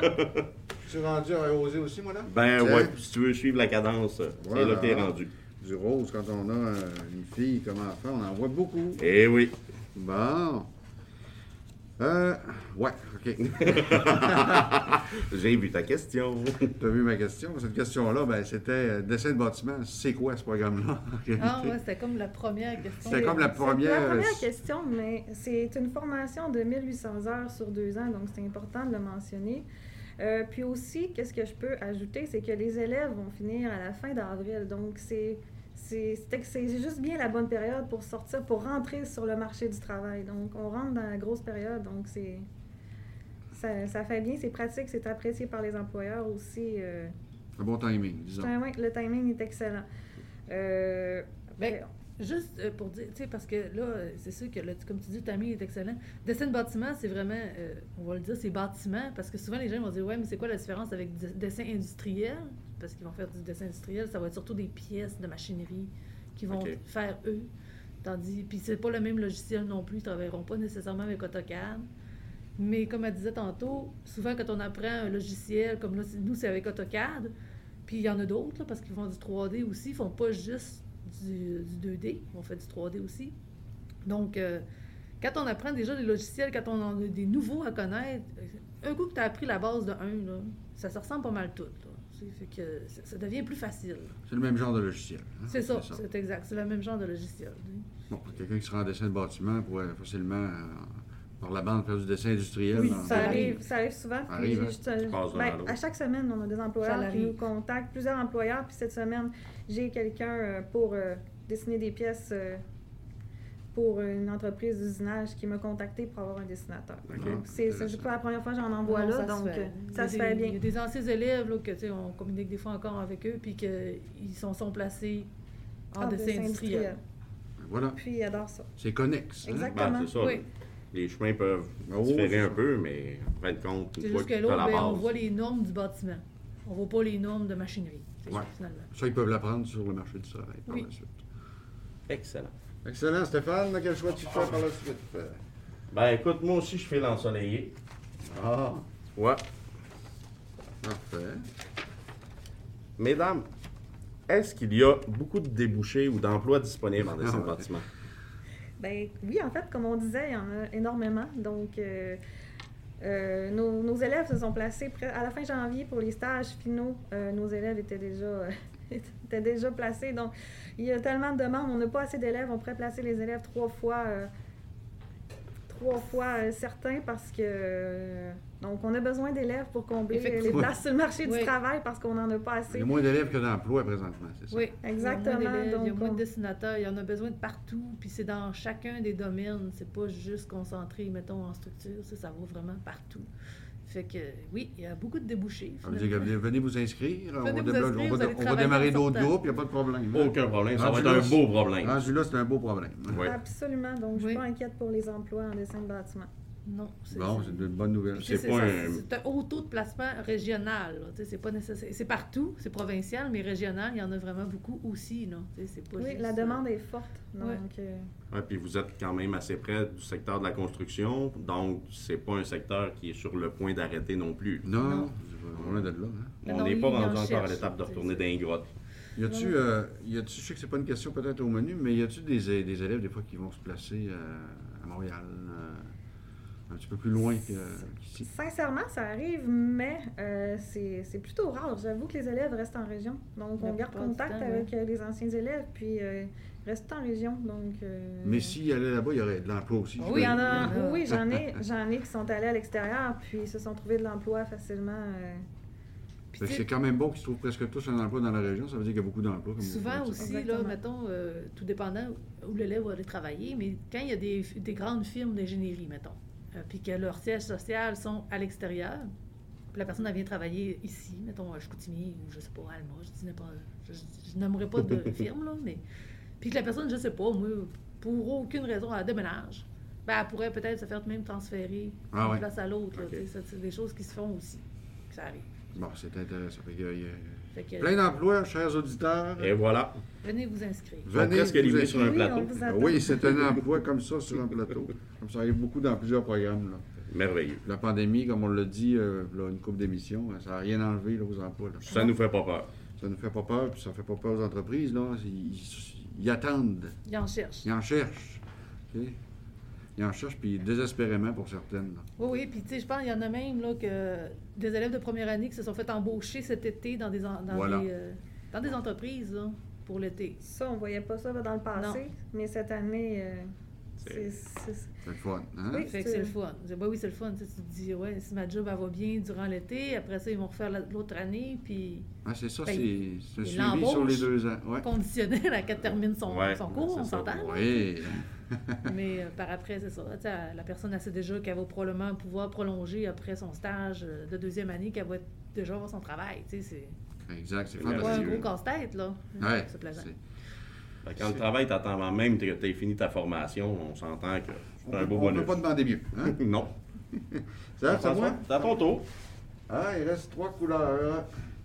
Tu es rendu à oser aussi, moi, là? Ben Tiens. ouais, si tu veux suivre la cadence, c'est Voilà. là que t'es rendu. Du rose, quand on a euh, les filles comme enfants, on en voit beaucoup. Eh oui. Bon. Euh, ouais, OK. J'ai vu ta question. Tu as vu ma question? Cette question-là, ben, c'était euh, dessin de bâtiment. C'est quoi ce programme-là? en réalité? Ah ouais, c'était comme la première question. C'était comme la C'est première. la première euh, question, mais c'est une formation de mille huit cents heures sur deux ans, donc c'est important de le mentionner. Euh, puis aussi, qu'est-ce que je peux ajouter, c'est que les élèves vont finir à la fin d'avril, donc c'est c'est c'est- c'est juste bien la bonne période pour sortir, pour rentrer sur le marché du travail. Donc, on rentre dans la grosse période, donc c'est ça, ça fait bien, c'est pratique, c'est apprécié par les employeurs aussi. euh, Un bon timing, disons. c'est un- ouais, le timing est excellent. Euh, Ben, juste euh, pour dire, tu sais, parce que là, euh, c'est sûr que, là, tu- comme tu dis, le timing est excellent. Dessin de bâtiment, c'est vraiment, euh, on va le dire, c'est bâtiment, parce que souvent les gens vont dire, ouais, mais c'est quoi la différence avec du dessin industriel? Parce qu'ils vont faire du dessin industriel, ça va être surtout des pièces de machinerie qu'ils vont Ok. faire eux. Tandis, puis c'est pas le même logiciel non plus, ils travailleront pas nécessairement avec AutoCAD. Mais comme elle disait tantôt, souvent quand on apprend un logiciel, comme là, c'est- nous, c'est avec AutoCAD, puis il y en a d'autres, là, parce qu'ils font du trois D aussi, ils font pas juste du, du deux D, on fait du trois D aussi. Donc, euh, quand on apprend déjà des logiciels, quand on en a des nouveaux à connaître, un coup que tu as appris la base de un, là, ça se ressemble pas mal tout. Là. C'est- Fait que ça, ça devient plus facile. C'est le même genre de logiciel. hein? C'est ça, c'est exact. C'est le même genre de logiciel. Bon, quelqu'un qui sera en dessin de bâtiment pourrait facilement, euh, par la bande, faire du dessin industriel. Oui, dans- Ça Ça arrive, arrive. ça arrive souvent. Puis Arrive, j'ai hein? juste, euh, Passe d'un ben, à l'autre. à chaque semaine, on a des Ça employeurs qui l'arrive. nous contactent, plusieurs employeurs. Puis cette semaine, j'ai quelqu'un euh, pour euh, dessiner des pièces euh, pour une entreprise d'usinage qui m'a contacté pour avoir un dessinateur. Ok, Donc, c'est c'est intéressant. pas la première fois que j'en envoie Non, là, ça se donc fait. euh, Il y ça a se des- fait Il y a bien. des anciens élèves là, que tu sais, on communique des fois encore avec eux, puis qu'ils sont, sont placés en En dessin dessin industriel. Voilà, Puis ils adorent ça. c'est connexe. hein? Exactement. Ben, c'est ça. Oui. Les chemins peuvent Oh, différer c'est un ça. peu, mais en fin de compte, C'est une fois juste que que tu as là, la ben, on base. voit les normes du bâtiment. On voit pas les normes de machinerie, c'est Ouais. ça, finalement. Ça, ils peuvent l'apprendre sur le marché du travail par Oui. la suite. Excellent. Excellent, Stéphane. Quel choix tu fais par la suite? Ben écoute, moi aussi, je fais l'ensoleillé. Ah, Ouais. parfait. Mesdames, est-ce qu'il y a beaucoup de débouchés ou d'emplois disponibles en dessin de Ah ouais. bâtiment? Ben oui, en fait, comme on disait, il y en a énormément. Donc, euh, Euh, nos, nos élèves se sont placés près- à la fin janvier pour les stages finaux. Euh, nos élèves étaient déjà, euh, étaient déjà placés. Donc, il y a tellement de demandes. On n'a pas assez d'élèves. On pourrait placer les élèves trois fois, euh, trois fois euh, certains parce que... euh, donc, on a besoin d'élèves pour combler les Effectivement. places sur le marché Oui. du travail parce qu'on n'en a pas Il y assez. a moins d'élèves que d'emplois présentement, c'est ça? Oui, Exactement, Il y a moins d'élèves, il y a donc moins on- de dessinateurs, il y en a besoin de partout, puis c'est dans chacun des domaines, c'est pas juste concentré, mettons, en structure, ça, ça va vraiment partout. Fait que, oui, il y a beaucoup de débouchés. Ça veut dire que finalement. venez, venez vous inscrire. on Venez va, vous déblo- inscrire, on vous va- allez on va travailler démarrer en d'autres sortant. groupes, il n'y a pas de problème. hein? Aucun problème, ça va Rendu être là, un beau problème. Rendu là, c'est un beau problème. hein? Oui. Absolument. Donc, je ne suis Oui. pas inquiète pour les emplois en dessin de bâtiment. Non, c'est Bon, c'est une bonne nouvelle. Puis, c'est tu sais, pas ça, un- c'est un haut taux de placement régional. là. Tu sais, C'est pas nécessaire. C'est partout, c'est provincial, mais régional, il y en a vraiment beaucoup aussi. Là. Tu sais, C'est pas Oui, juste, la euh, demande est forte. Donc, Ouais. euh, Ouais, puis vous êtes quand même assez près du secteur de la construction, donc c'est pas un secteur qui est sur le point d'arrêter non plus. Non, Non. c'est loin d'être là. hein? Mais On non, n'est il- pas il en rendu encore à cherche, l'étape de tu sais, retourner c'est- dans les grottes. Y a-tu, Non. euh, y a-tu, je sais que c'est pas une question peut-être au menu, mais y a-tu des, é- des élèves des fois qui vont se placer euh, à Montréal, euh, un petit peu plus loin que- qu'ici? sincèrement, ça arrive, mais euh, c'est c'est plutôt rare. J'avoue que les élèves restent en région. Donc, La on garde plupart du contact temps, avec euh, les anciens élèves, puis euh, ils restent en région. Donc, euh, Mais s'ils allaient là-bas, il y aurait de l'emploi aussi. Oui, il y en a. Ah. Oui, j'en ai, j'en ai qui sont allés à l'extérieur, puis se sont trouvés de l'emploi facilement. euh. Puis, Fait que tu sais, c'est quand même bon qu'ils se trouvent presque tous un emploi dans la région. Ça veut dire qu'il y a beaucoup d'emplois. Comme souvent vous dites. aussi, là, Exactement. mettons, euh, tout dépendant où l'élève va aller travailler, mais quand il y a des, des grandes firmes d'ingénierie, mettons, euh, puis que leurs sièges sociaux sont à l'extérieur, puis la personne elle vient travailler ici, mettons à Chicoutimi ou je sais pas, Alma, je dis n'importe, je, je, je nommerai pas de firme, là, mais puis que la personne, je sais pas, moi, pour aucune raison, elle déménage, ben, elle pourrait peut-être se faire même transférer Ah d'une ouais. place à l'autre, là, Ok. tu sais, ça, c'est des choses qui se font aussi, que ça arrive. Bon, c'est intéressant. Fait qu'il y a- il y a Fait que, plein d'emplois, chers auditeurs. Et voilà. venez vous inscrire. Ils sont presque vous livrés sur un Oui, plateau. on vous attend. Oui, c'est un emploi comme ça sur un plateau. Comme ça arrive beaucoup dans plusieurs programmes. Là. Merveilleux. La pandémie, comme on l'a dit, euh, là, une couple d'émissions, ça n'a rien enlevé là, aux emplois. là. Ça nous fait pas peur. Ça ne fait pas peur, puis ça ne fait pas peur aux entreprises. Là. Ils, ils- ils attendent, Ils en cherchent. ils en cherchent. OK? Ils en cherchent, puis désespérément pour certaines. là. Oui, oui, puis tu sais, je pense qu'il y en a même là, que des élèves de première année qui se sont fait embaucher cet été dans des, en- dans Voilà. des, euh, dans des entreprises là, pour l'été. Ça, on voyait pas ça dans le passé, mais cette année, euh, c'est. c'est- C'est le fun. Hein? Oui. Fait que c'est- c'est le fun. Je dis, bah oui, c'est le fun. Tu sais, tu te dis, ouais, si ma job elle va bien durant l'été, après ça, ils vont refaire la- l'autre année, puis Ah, c'est ça, Ben, c'est c'est un il suivi l'embauche. sur les deux ans. Ouais. conditionnel à qu'elle termine son, Ouais, son cours, c'est on ça. s'entend. là. Oui. Mais euh, par après, c'est ça. Tu sais, la personne, elle sait déjà qu'elle va probablement pouvoir prolonger après son stage euh, de deuxième année, qu'elle va être- déjà avoir son travail. Tu sais, c'est Exact, c'est C'est pas un fantastique. merveilleux. gros casse-tête, là. Ouais, C'est plaisant. c'est- Fait que quand le travail t'attend avant même que tu aies fini ta formation, on s'entend que On c'est un ne beau peut bonus. pas demander mieux. Hein? Non. Ça, c'est à moi? C'est à ton tour. Ah, il reste trois couleurs.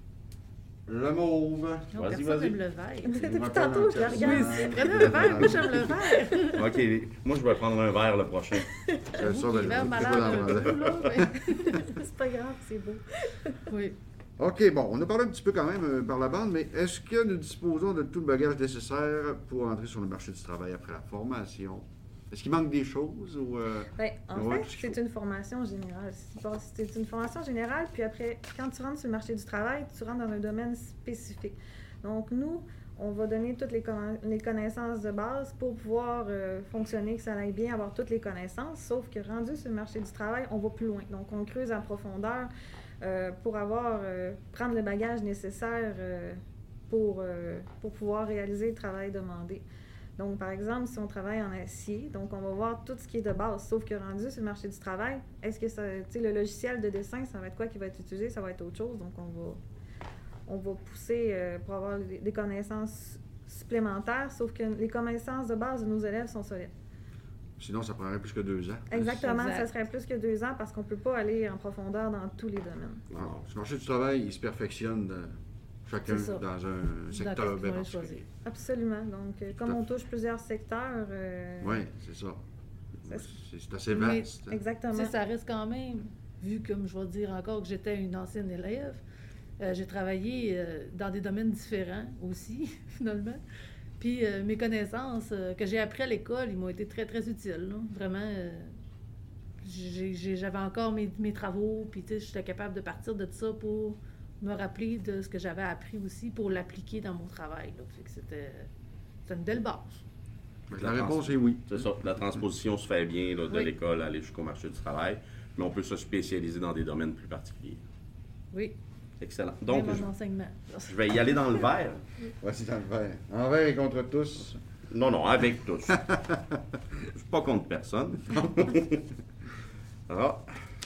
Le mauve. Non, Vas-y, personne vas-y. n'aime le vert. Depuis tantôt, je la regarde. Prenez le vert, moi j'aime le vert. OK, moi je vais prendre un verre le prochain. C'est J'avoue ça, qu'il est ben, vert c'est malade pas un dans le- peu, là. mais- C'est pas grave, c'est beau. Oui. OK, bon, on a parlé un petit peu quand même euh, par la bande, mais est-ce que nous disposons de tout le bagage nécessaire pour entrer sur le marché du travail après la formation? Est-ce qu'il manque des choses ou... euh, Ben, en Ouais, fait, tout ce qu'il c'est une formation générale. C'est pas- C'est une formation générale, puis après, quand tu rentres sur le marché du travail, tu rentres dans un domaine spécifique. Donc, nous, on va donner toutes les, conna- les connaissances de base pour pouvoir euh, fonctionner, que ça aille bien, avoir toutes les connaissances, sauf que rendu sur le marché du travail, on va plus loin. Donc, on creuse en profondeur euh, pour avoir, euh, prendre le bagage nécessaire euh, pour, euh, pour pouvoir réaliser le travail demandé. Donc, par exemple, si on travaille en acier, donc on va voir tout ce qui est de base, sauf que rendu sur le marché du travail, est-ce que ça, tu sais, le logiciel de dessin, ça va être quoi qui va être utilisé? Ça va être autre chose. Donc, on va, on va pousser euh, pour avoir des, des connaissances supplémentaires, sauf que les connaissances de base de nos élèves sont solides. Sinon, ça prendrait plus que deux ans. Exactement, Exact. ça serait plus que deux ans parce qu'on ne peut pas aller en profondeur dans tous les domaines. Alors, ce marché du travail, il se perfectionne euh, chacun C'est ça. dans un secteur D'accord, bien on va particulier. choisir. Absolument. Donc, euh, comme à on touche plusieurs secteurs... euh, Oui, c'est ça. Ça- C'est c'est assez Mais- vaste. hein. Exactement. Tu sais, ça reste quand même, vu comme je vais dire encore que j'étais une ancienne élève, euh, j'ai travaillé euh, dans des domaines différents aussi, finalement. Puis euh, mes connaissances euh, que j'ai apprises à l'école, ils m'ont été très, très utiles. Là. Vraiment, euh, je, j'ai- j'ai- j'avais encore mes, mes travaux, puis tu sais, j'étais capable de partir de ça pour me rappeler de ce que j'avais appris aussi pour l'appliquer dans mon travail. Là. Fait que c'était, c'était une belle base. Donc, la réponse est oui. C'est ça. La transposition se fait bien là, de Oui. l'école à aller jusqu'au marché du travail, mais on peut se spécialiser dans des domaines plus particuliers. Oui, Excellent. Donc, même je, en enseignement. je vais y aller dans le vert. Voici dans le vert. Envers et contre tous. Non, non, avec tous. Je suis pas contre personne. Ah.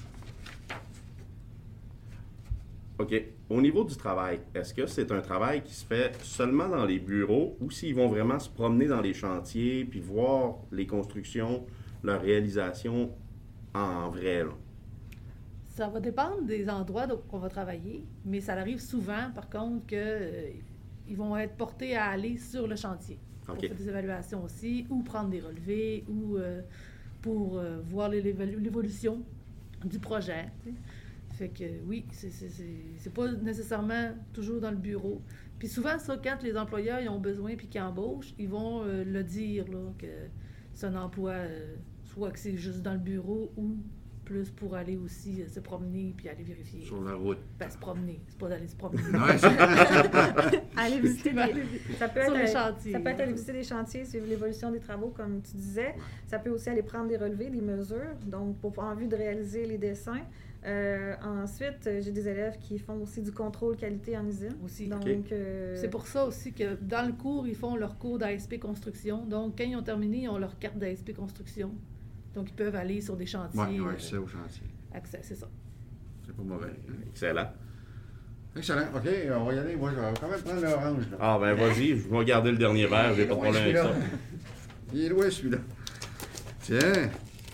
OK. Au niveau du travail, est-ce que c'est un travail qui se fait seulement dans les bureaux ou s'ils vont vraiment se promener dans les chantiers puis voir les constructions, leur réalisation en vrai, là? Ça va dépendre des endroits où on va travailler, mais ça arrive souvent, par contre, qu'ils vont être portés à aller sur le chantier pour OK. faire des évaluations aussi, ou prendre des relevés, ou euh, pour euh, voir l'é- l'évalu- l'évolution du projet. Tu sais. Fait que oui, c'est, c'est, c'est, c'est pas nécessairement toujours dans le bureau. Puis souvent, ça, quand les employeurs ils ont besoin puis qu'ils embauchent, ils vont euh, le dire, là, que c'est un emploi, euh, soit que c'est juste dans le bureau ou plus pour aller aussi euh, se promener puis aller vérifier. Sur la route. Ben, se promener, c'est pas d'aller se promener. Ouais, c'est- Aller visiter Ben, des... Ça peut sur être, les euh, chantiers. Ça peut être aller visiter des chantiers, suivre l'évolution des travaux, comme tu disais. Ça peut aussi aller prendre des relevés, des mesures, donc pour, en vue de réaliser les dessins. Euh, ensuite, euh, j'ai des élèves qui font aussi du contrôle qualité en usine. Aussi. Donc, OK. euh, C'est pour ça aussi que dans le cours, ils font leur cours d'A S P Construction. Donc, quand ils ont terminé, ils ont leur carte d'A S P Construction. Donc, ils peuvent aller sur des chantiers. Ouais, ouais, euh, c'est au chantier. accès, c'est ça. C'est pas mauvais. Excellent. Excellent. OK, on va y aller. Moi, je vais quand même prendre l'orange. Là. Ah, ben vas-y, je vais garder le dernier verre, j'ai pas de Ouais, problème avec ça. celui-là. Il est loin, celui-là. Tiens.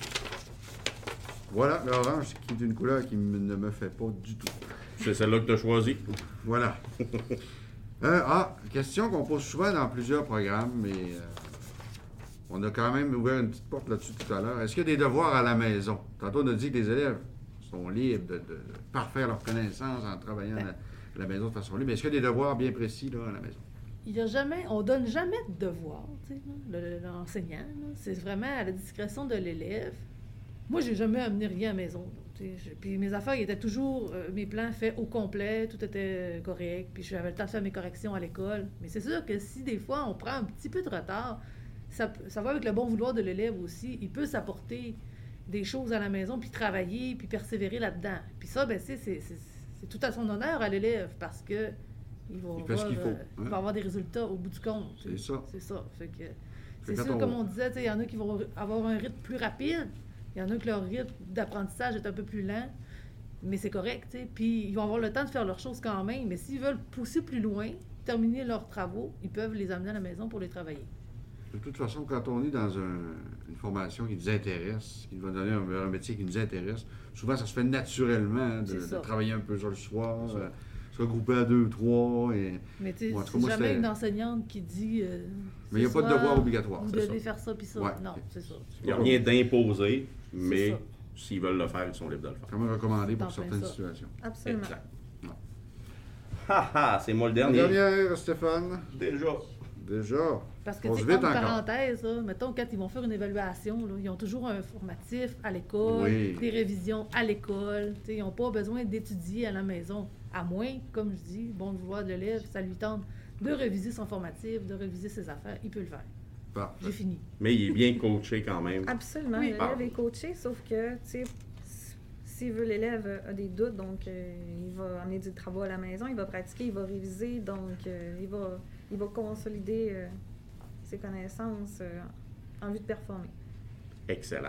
Voilà, l'orange, qui est une couleur qui me- ne me fait pas du tout. C'est celle-là que tu as choisie. Voilà. Euh, ah, question qu'on pose souvent dans plusieurs programmes, mais euh, on a quand même ouvert une petite porte là-dessus tout à l'heure. Est-ce qu'il y a des devoirs à la maison? Tantôt, on a dit que les élèves sont libres de, de parfaire leurs connaissances en travaillant Ben. à à la maison de façon libre. Mais est-ce qu'il y a des devoirs bien précis là, à la maison? Il y a jamais, on donne jamais de devoir, tu sais, là, le- l'enseignant. là. C'est vraiment à la discrétion de l'élève. Moi, j'ai jamais amené rien à la maison. là, tu sais. J'ai- Puis mes affaires, ils étaient toujours, euh, mes plans faits au complet, tout était correct. Puis j'avais le temps de faire mes corrections à l'école. Mais c'est sûr que si des fois on prend un petit peu de retard, ça, peut- ça va avec le bon vouloir de l'élève aussi. Il peut s'apporter des choses à la maison, puis travailler, puis persévérer là-dedans. Puis ça, ben, c'est, c'est, c'est, c'est tout à son honneur à l'élève parce que il va, Il fait ce avoir, qu'il faut, euh, hein. il va avoir des résultats au bout du compte. C'est ça. C'est ça. Fait que, Fait c'est quand sûr, on- comme on disait, tu sais, il y en a qui vont avoir un rythme plus rapide, il y en a que leur rythme d'apprentissage est un peu plus lent, mais c'est correct, tu sais. Puis ils vont avoir le temps de faire leurs choses quand même, mais s'ils veulent pousser plus loin, terminer leurs travaux, ils peuvent les amener à la maison pour les travailler. De toute façon, quand on est dans un- une formation qui nous intéresse, qui va donner un, un métier qui nous intéresse, souvent ça se fait naturellement hein, de, C'est ça. de travailler un peu sur le soir, C'est ça. euh, se regrouper à deux, trois. Et... Mais tu sais, Bon, en tout cas, c'est moi, jamais c'était- une enseignante qui dit... euh, Mais il n'y a ce pas de soir, devoir obligatoire. Vous c'est devez ça. faire ça puis ça. Ouais. Non, c'est ça. Il n'y a rien d'imposé, mais ça. s'ils veulent le faire, ils sont libres de le faire. Comment recommander pour Dans plein certaines ça. situations. absolument. Exact. Ha ha, c'est moi le La dernier. dernière, Stéphane. Déjà. Déjà. Parce que, On tu se sais, vite entre encore. parenthèses, là, mettons, quand ils vont faire une évaluation, là, ils ont toujours un formatif à l'école, Oui. des révisions à l'école. Tu sais, ils n'ont pas besoin d'étudier à la maison. À moins, comme je dis, bon vouloir de l'élève, ça lui tente de réviser son formatif, de réviser ses affaires. Il peut le faire. Parfait. J'ai fini. Mais il est bien coaché quand même. Absolument. Oui. L'élève Ah. est coaché, sauf que, tu sais, s- s'il veut, l'élève a des doutes, donc euh, il va amener du travail à la maison, il va pratiquer, il va réviser, donc euh, il, va, il va consolider euh, ses connaissances euh, en vue de performer. Excellent.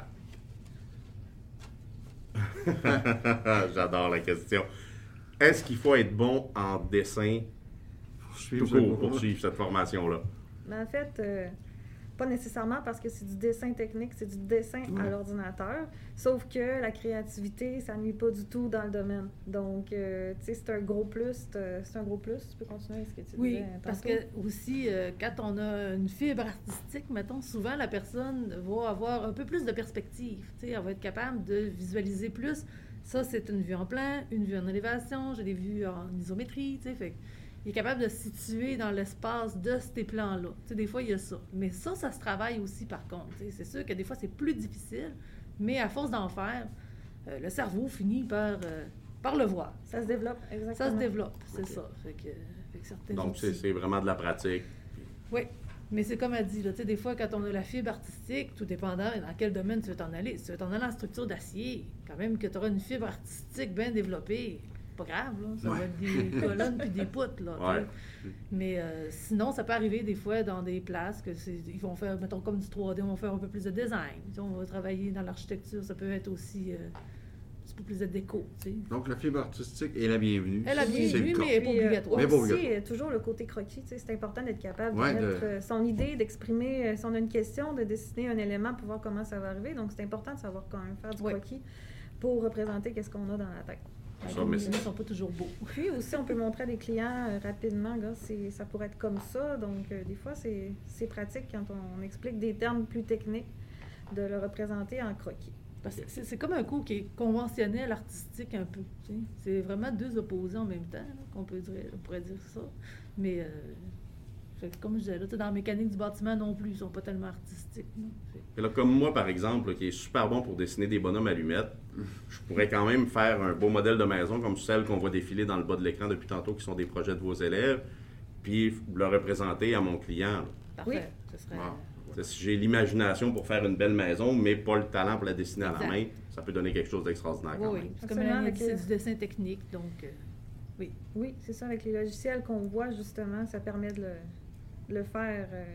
J'adore la question. Est-ce qu'il faut être bon en dessin Poursuivre tout ce court cours-là. pour suivre cette formation-là? Mais en fait, euh, pas nécessairement parce que c'est du dessin technique, c'est du dessin à Ouais. l'ordinateur. Sauf que la créativité, ça nuit pas du tout dans le domaine. Donc, euh, tu sais, c'est un gros plus. C'est c'est un gros plus. Tu peux continuer avec ce que tu Oui, disais parce tantôt. que aussi, euh, quand on a une fibre artistique, mettons, souvent la personne va avoir un peu plus de perspective. Tu sais, elle va être capable de visualiser plus. Ça, c'est une vue en plan, une vue en élévation, j'ai des vues en isométrie, tu sais, fait il est capable de se situer dans l'espace de ces plans-là. Tu sais, des fois, il y a ça. Mais ça, ça se travaille aussi, par contre. Tu sais, c'est sûr que des fois, c'est plus difficile, mais à force d'en faire, euh, le cerveau finit par, euh, par le voir. Ça se développe, exactement. Ça se développe, c'est Ok. ça. Fait que, fait que certains Donc, c'est outils- c'est vraiment de la pratique. Oui, mais c'est comme elle dit, là, tu sais, des fois, quand on a la fibre artistique, tout dépendant dans quel domaine tu veux t'en aller. Si tu veux t'en aller en structure d'acier, quand même que tu auras une fibre artistique bien développée, pas grave, là. Ça Ouais. va être des colonnes puis des poutres, là. tu sais. Ouais. Mais euh, sinon, ça peut arriver des fois dans des places que c'est, ils vont faire, mettons, comme du trois D, on va faire un peu plus de design. Tu sais, on va travailler dans l'architecture, ça peut être aussi euh, un petit peu plus de déco, tu sais. Donc, la fibre artistique est la bienvenue. Elle a C'est bien le vu, cas. mais elle n'est pas Puis, euh, obligatoire. Mais pas aussi, obligatoire. euh, toujours le côté croquis, tu sais, c'est important d'être capable Ouais, de de- mettre euh, son idée, d'exprimer, euh, si on a une question, de dessiner un élément pour voir comment ça va arriver. Donc, c'est important de savoir quand même faire du Ouais. croquis pour représenter qu'est-ce qu'on a dans la tête. Ça, Les mais dessinés ne sont pas toujours beaux. Puis aussi, on peut montrer à des clients euh, rapidement, gars, c'est- ça pourrait être comme ça. Donc, euh, des fois, c'est c'est pratique quand on, on explique des termes plus techniques de le représenter en croquis. Parce que c'est, c'est comme un cours qui est conventionnel, artistique un peu. tu sais. C'est vraiment deux opposés en même temps, là, qu'on peut dire, on pourrait dire ça. Mais, euh, fait que comme je disais, là, tu sais, dans la mécanique du bâtiment non plus, ils ne sont pas tellement artistiques. là. Fait- Et là, comme moi, par exemple, là, qui est super bon pour dessiner des bonhommes allumettes, je pourrais quand même faire un beau modèle de maison comme celle qu'on voit défiler dans le bas de l'écran depuis tantôt, qui sont des projets de vos élèves, puis le représenter à mon client. là. Parfait. Oui. Ce serait, Wow. Tu sais, Si j'ai l'imagination pour faire une belle maison, mais pas le talent pour la dessiner à la Exact. main, ça peut donner quelque chose d'extraordinaire quand Oui, même. oui. C'est comme Absolument, elle a dit, avec c'est le- du dessin technique, donc euh, oui. Oui, c'est ça, avec les logiciels qu'on voit, justement, ça permet de le, de le faire euh,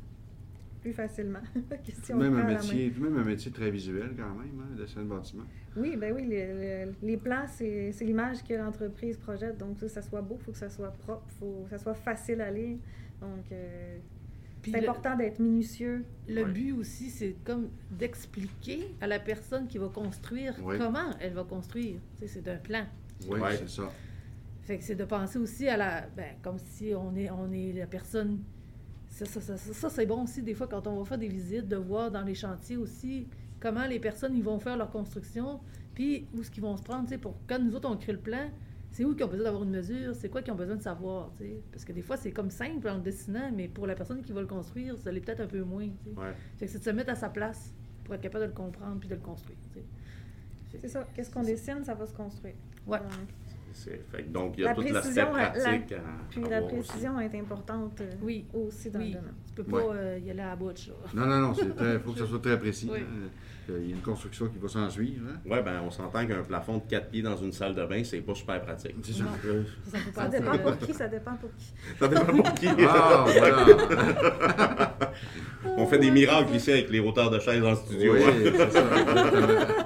plus facilement. que si on Même le un, fait à la main. métier, même un métier très visuel quand même, hein, dessin de bâtiment. Oui, ben oui, les, les- les plans, c'est c'est l'image que l'entreprise projette. Donc, ça, ça soit beau, il faut que ça soit propre, il faut que ça soit facile à lire. Donc, euh, Puis c'est le- important d'être minutieux. Le Ouais. but aussi, c'est comme d'expliquer à la personne qui va construire Oui. comment elle va construire. Tu sais, c'est un plan. Oui, Ouais. c'est ça. Fait que c'est de penser aussi à la. Ben, comme si on est, on est la personne. Ça, ça, ça, ça, ça, c'est bon aussi, des fois, quand on va faire des visites, de voir dans les chantiers aussi comment les personnes ils vont faire leur construction, puis où est-ce qu'ils vont se prendre. tu sais, Pour, quand nous autres, on crée le plan, c'est où qu'ils ont besoin d'avoir une mesure, c'est quoi qu'ils ont besoin de savoir. tu sais. Parce que des fois, c'est comme simple en le dessinant, mais pour la personne qui va le construire, ça l'est peut-être un peu moins. tu sais. Ouais. Fait que c'est de se mettre à sa place pour être capable de le comprendre puis de le construire. tu sais. Fait que C'est ça. Qu'est-ce qu'on dessine, ça va se construire. Ouais. Donc, C'est- fait que donc, il y a La tout l'aspect précision, la- pratique à puis à la voir aussi. précision est importante euh, Oui. aussi dans Oui, le domaine. tu peux pas Ouais. euh, y aller à la bouche. là. Non, non, non, il faut que ça soit très précis. Oui. hein. Il y a une construction qui va s'en suivre. Hein. Ouais, ben on s'entend qu'un plafond de quatre pieds dans une salle de bain, c'est pas super pratique. C'est ça. Non. Euh, Ça, ça peut Ça passer, dépend euh, pour qui, ça dépend pour qui. Ça dépend pour qui. Ah, voilà. On fait des miracles ici avec les hauteurs de chaises en studio. Oui, hein. c'est ça, exactement.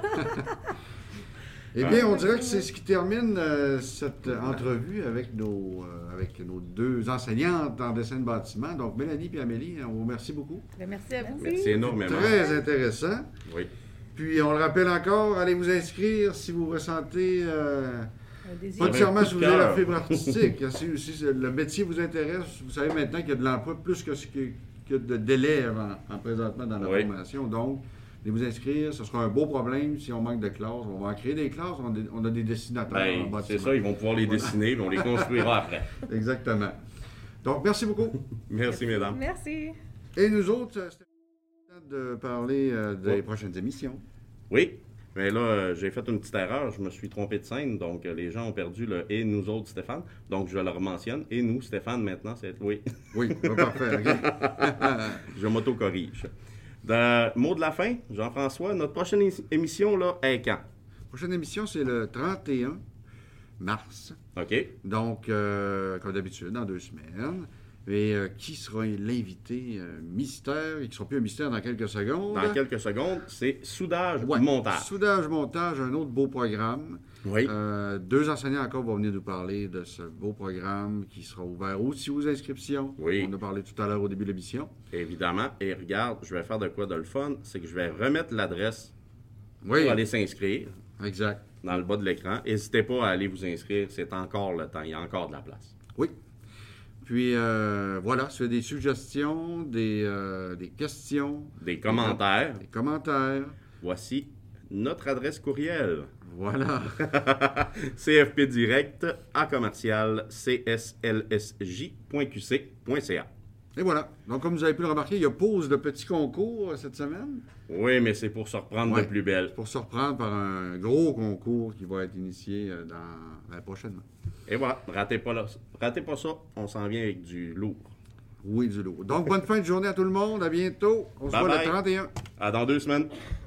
Eh bien, on dirait que c'est ce qui termine euh, cette entrevue avec nos, euh, avec nos deux enseignantes en dessin de bâtiment. Donc, Mélanie et Amélie, on vous remercie beaucoup. Ben, merci à vous. Merci énormément. Très intéressant. Oui. Puis, on le rappelle encore, allez vous inscrire si vous ressentez, euh, Un désir. pas J'avais nécessairement un si coup vous de avez la cœur. fibre artistique. si, si le métier vous intéresse, vous savez maintenant qu'il y a de l'emploi plus que ce que, que de d'élèves en, en présentement dans la Oui. formation. Donc, allez vous inscrire, ce sera un beau problème si on manque de classes. On va en créer des classes, on a des, on a des dessinateurs en Ben, bâtiment. c'est ça, ils vont pouvoir les dessiner, puis on les construira après. Exactement. Donc, merci beaucoup. Merci, mesdames. Merci. Et nous autres, euh, c'était le temps de parler euh, des Ouais. prochaines émissions. Oui, mais là, euh, j'ai fait une petite erreur. Je me suis trompé de scène, donc euh, les gens ont perdu le « et nous autres, Stéphane ». Donc, je le rementionne. « Et nous, Stéphane », maintenant, c'est « oui ». Oui, bah, parfait. OK. Je m'auto-corrige. De- Mot de la fin, Jean-François, notre prochaine é- émission, là, est quand? Prochaine émission, c'est le trente et un mars. OK? Donc, euh, comme d'habitude, dans deux semaines. Et euh, qui sera l'invité euh, mystère? Il ne sera plus un mystère dans quelques secondes. Dans quelques secondes, c'est soudage Ouais. montage. Soudage, montage, un autre beau programme. Oui. Euh, deux enseignants encore vont venir nous parler de ce beau programme qui sera ouvert aussi aux inscriptions. Oui. On a parlé tout à l'heure au début de l'émission. Évidemment. Et regarde, je vais faire de quoi de le fun, c'est que je vais remettre l'adresse Oui, pour aller s'inscrire exact. dans le bas de l'écran. N'hésitez pas à aller vous inscrire, c'est encore le temps, il y a encore de la place. Oui. Puis euh, voilà, c'est des suggestions, des, euh, des questions, Des commentaires, des commentaires. voici notre adresse courriel. Voilà. C F P direct à commercial c s l s j point q c point c a. Et voilà. Donc, comme vous avez pu le remarquer, il y a pause de petits concours euh, cette semaine. Oui, mais c'est pour se reprendre Ouais. de plus belle. Pour se reprendre par un gros concours qui va être initié euh, dans la prochaine. Et voilà, ratez pas, là. ratez pas ça, on s'en vient avec du lourd. Oui, du lourd. Donc, bonne fin de journée à tout le monde. À bientôt. On se Bye voit bye. le trente et un. À dans deux semaines.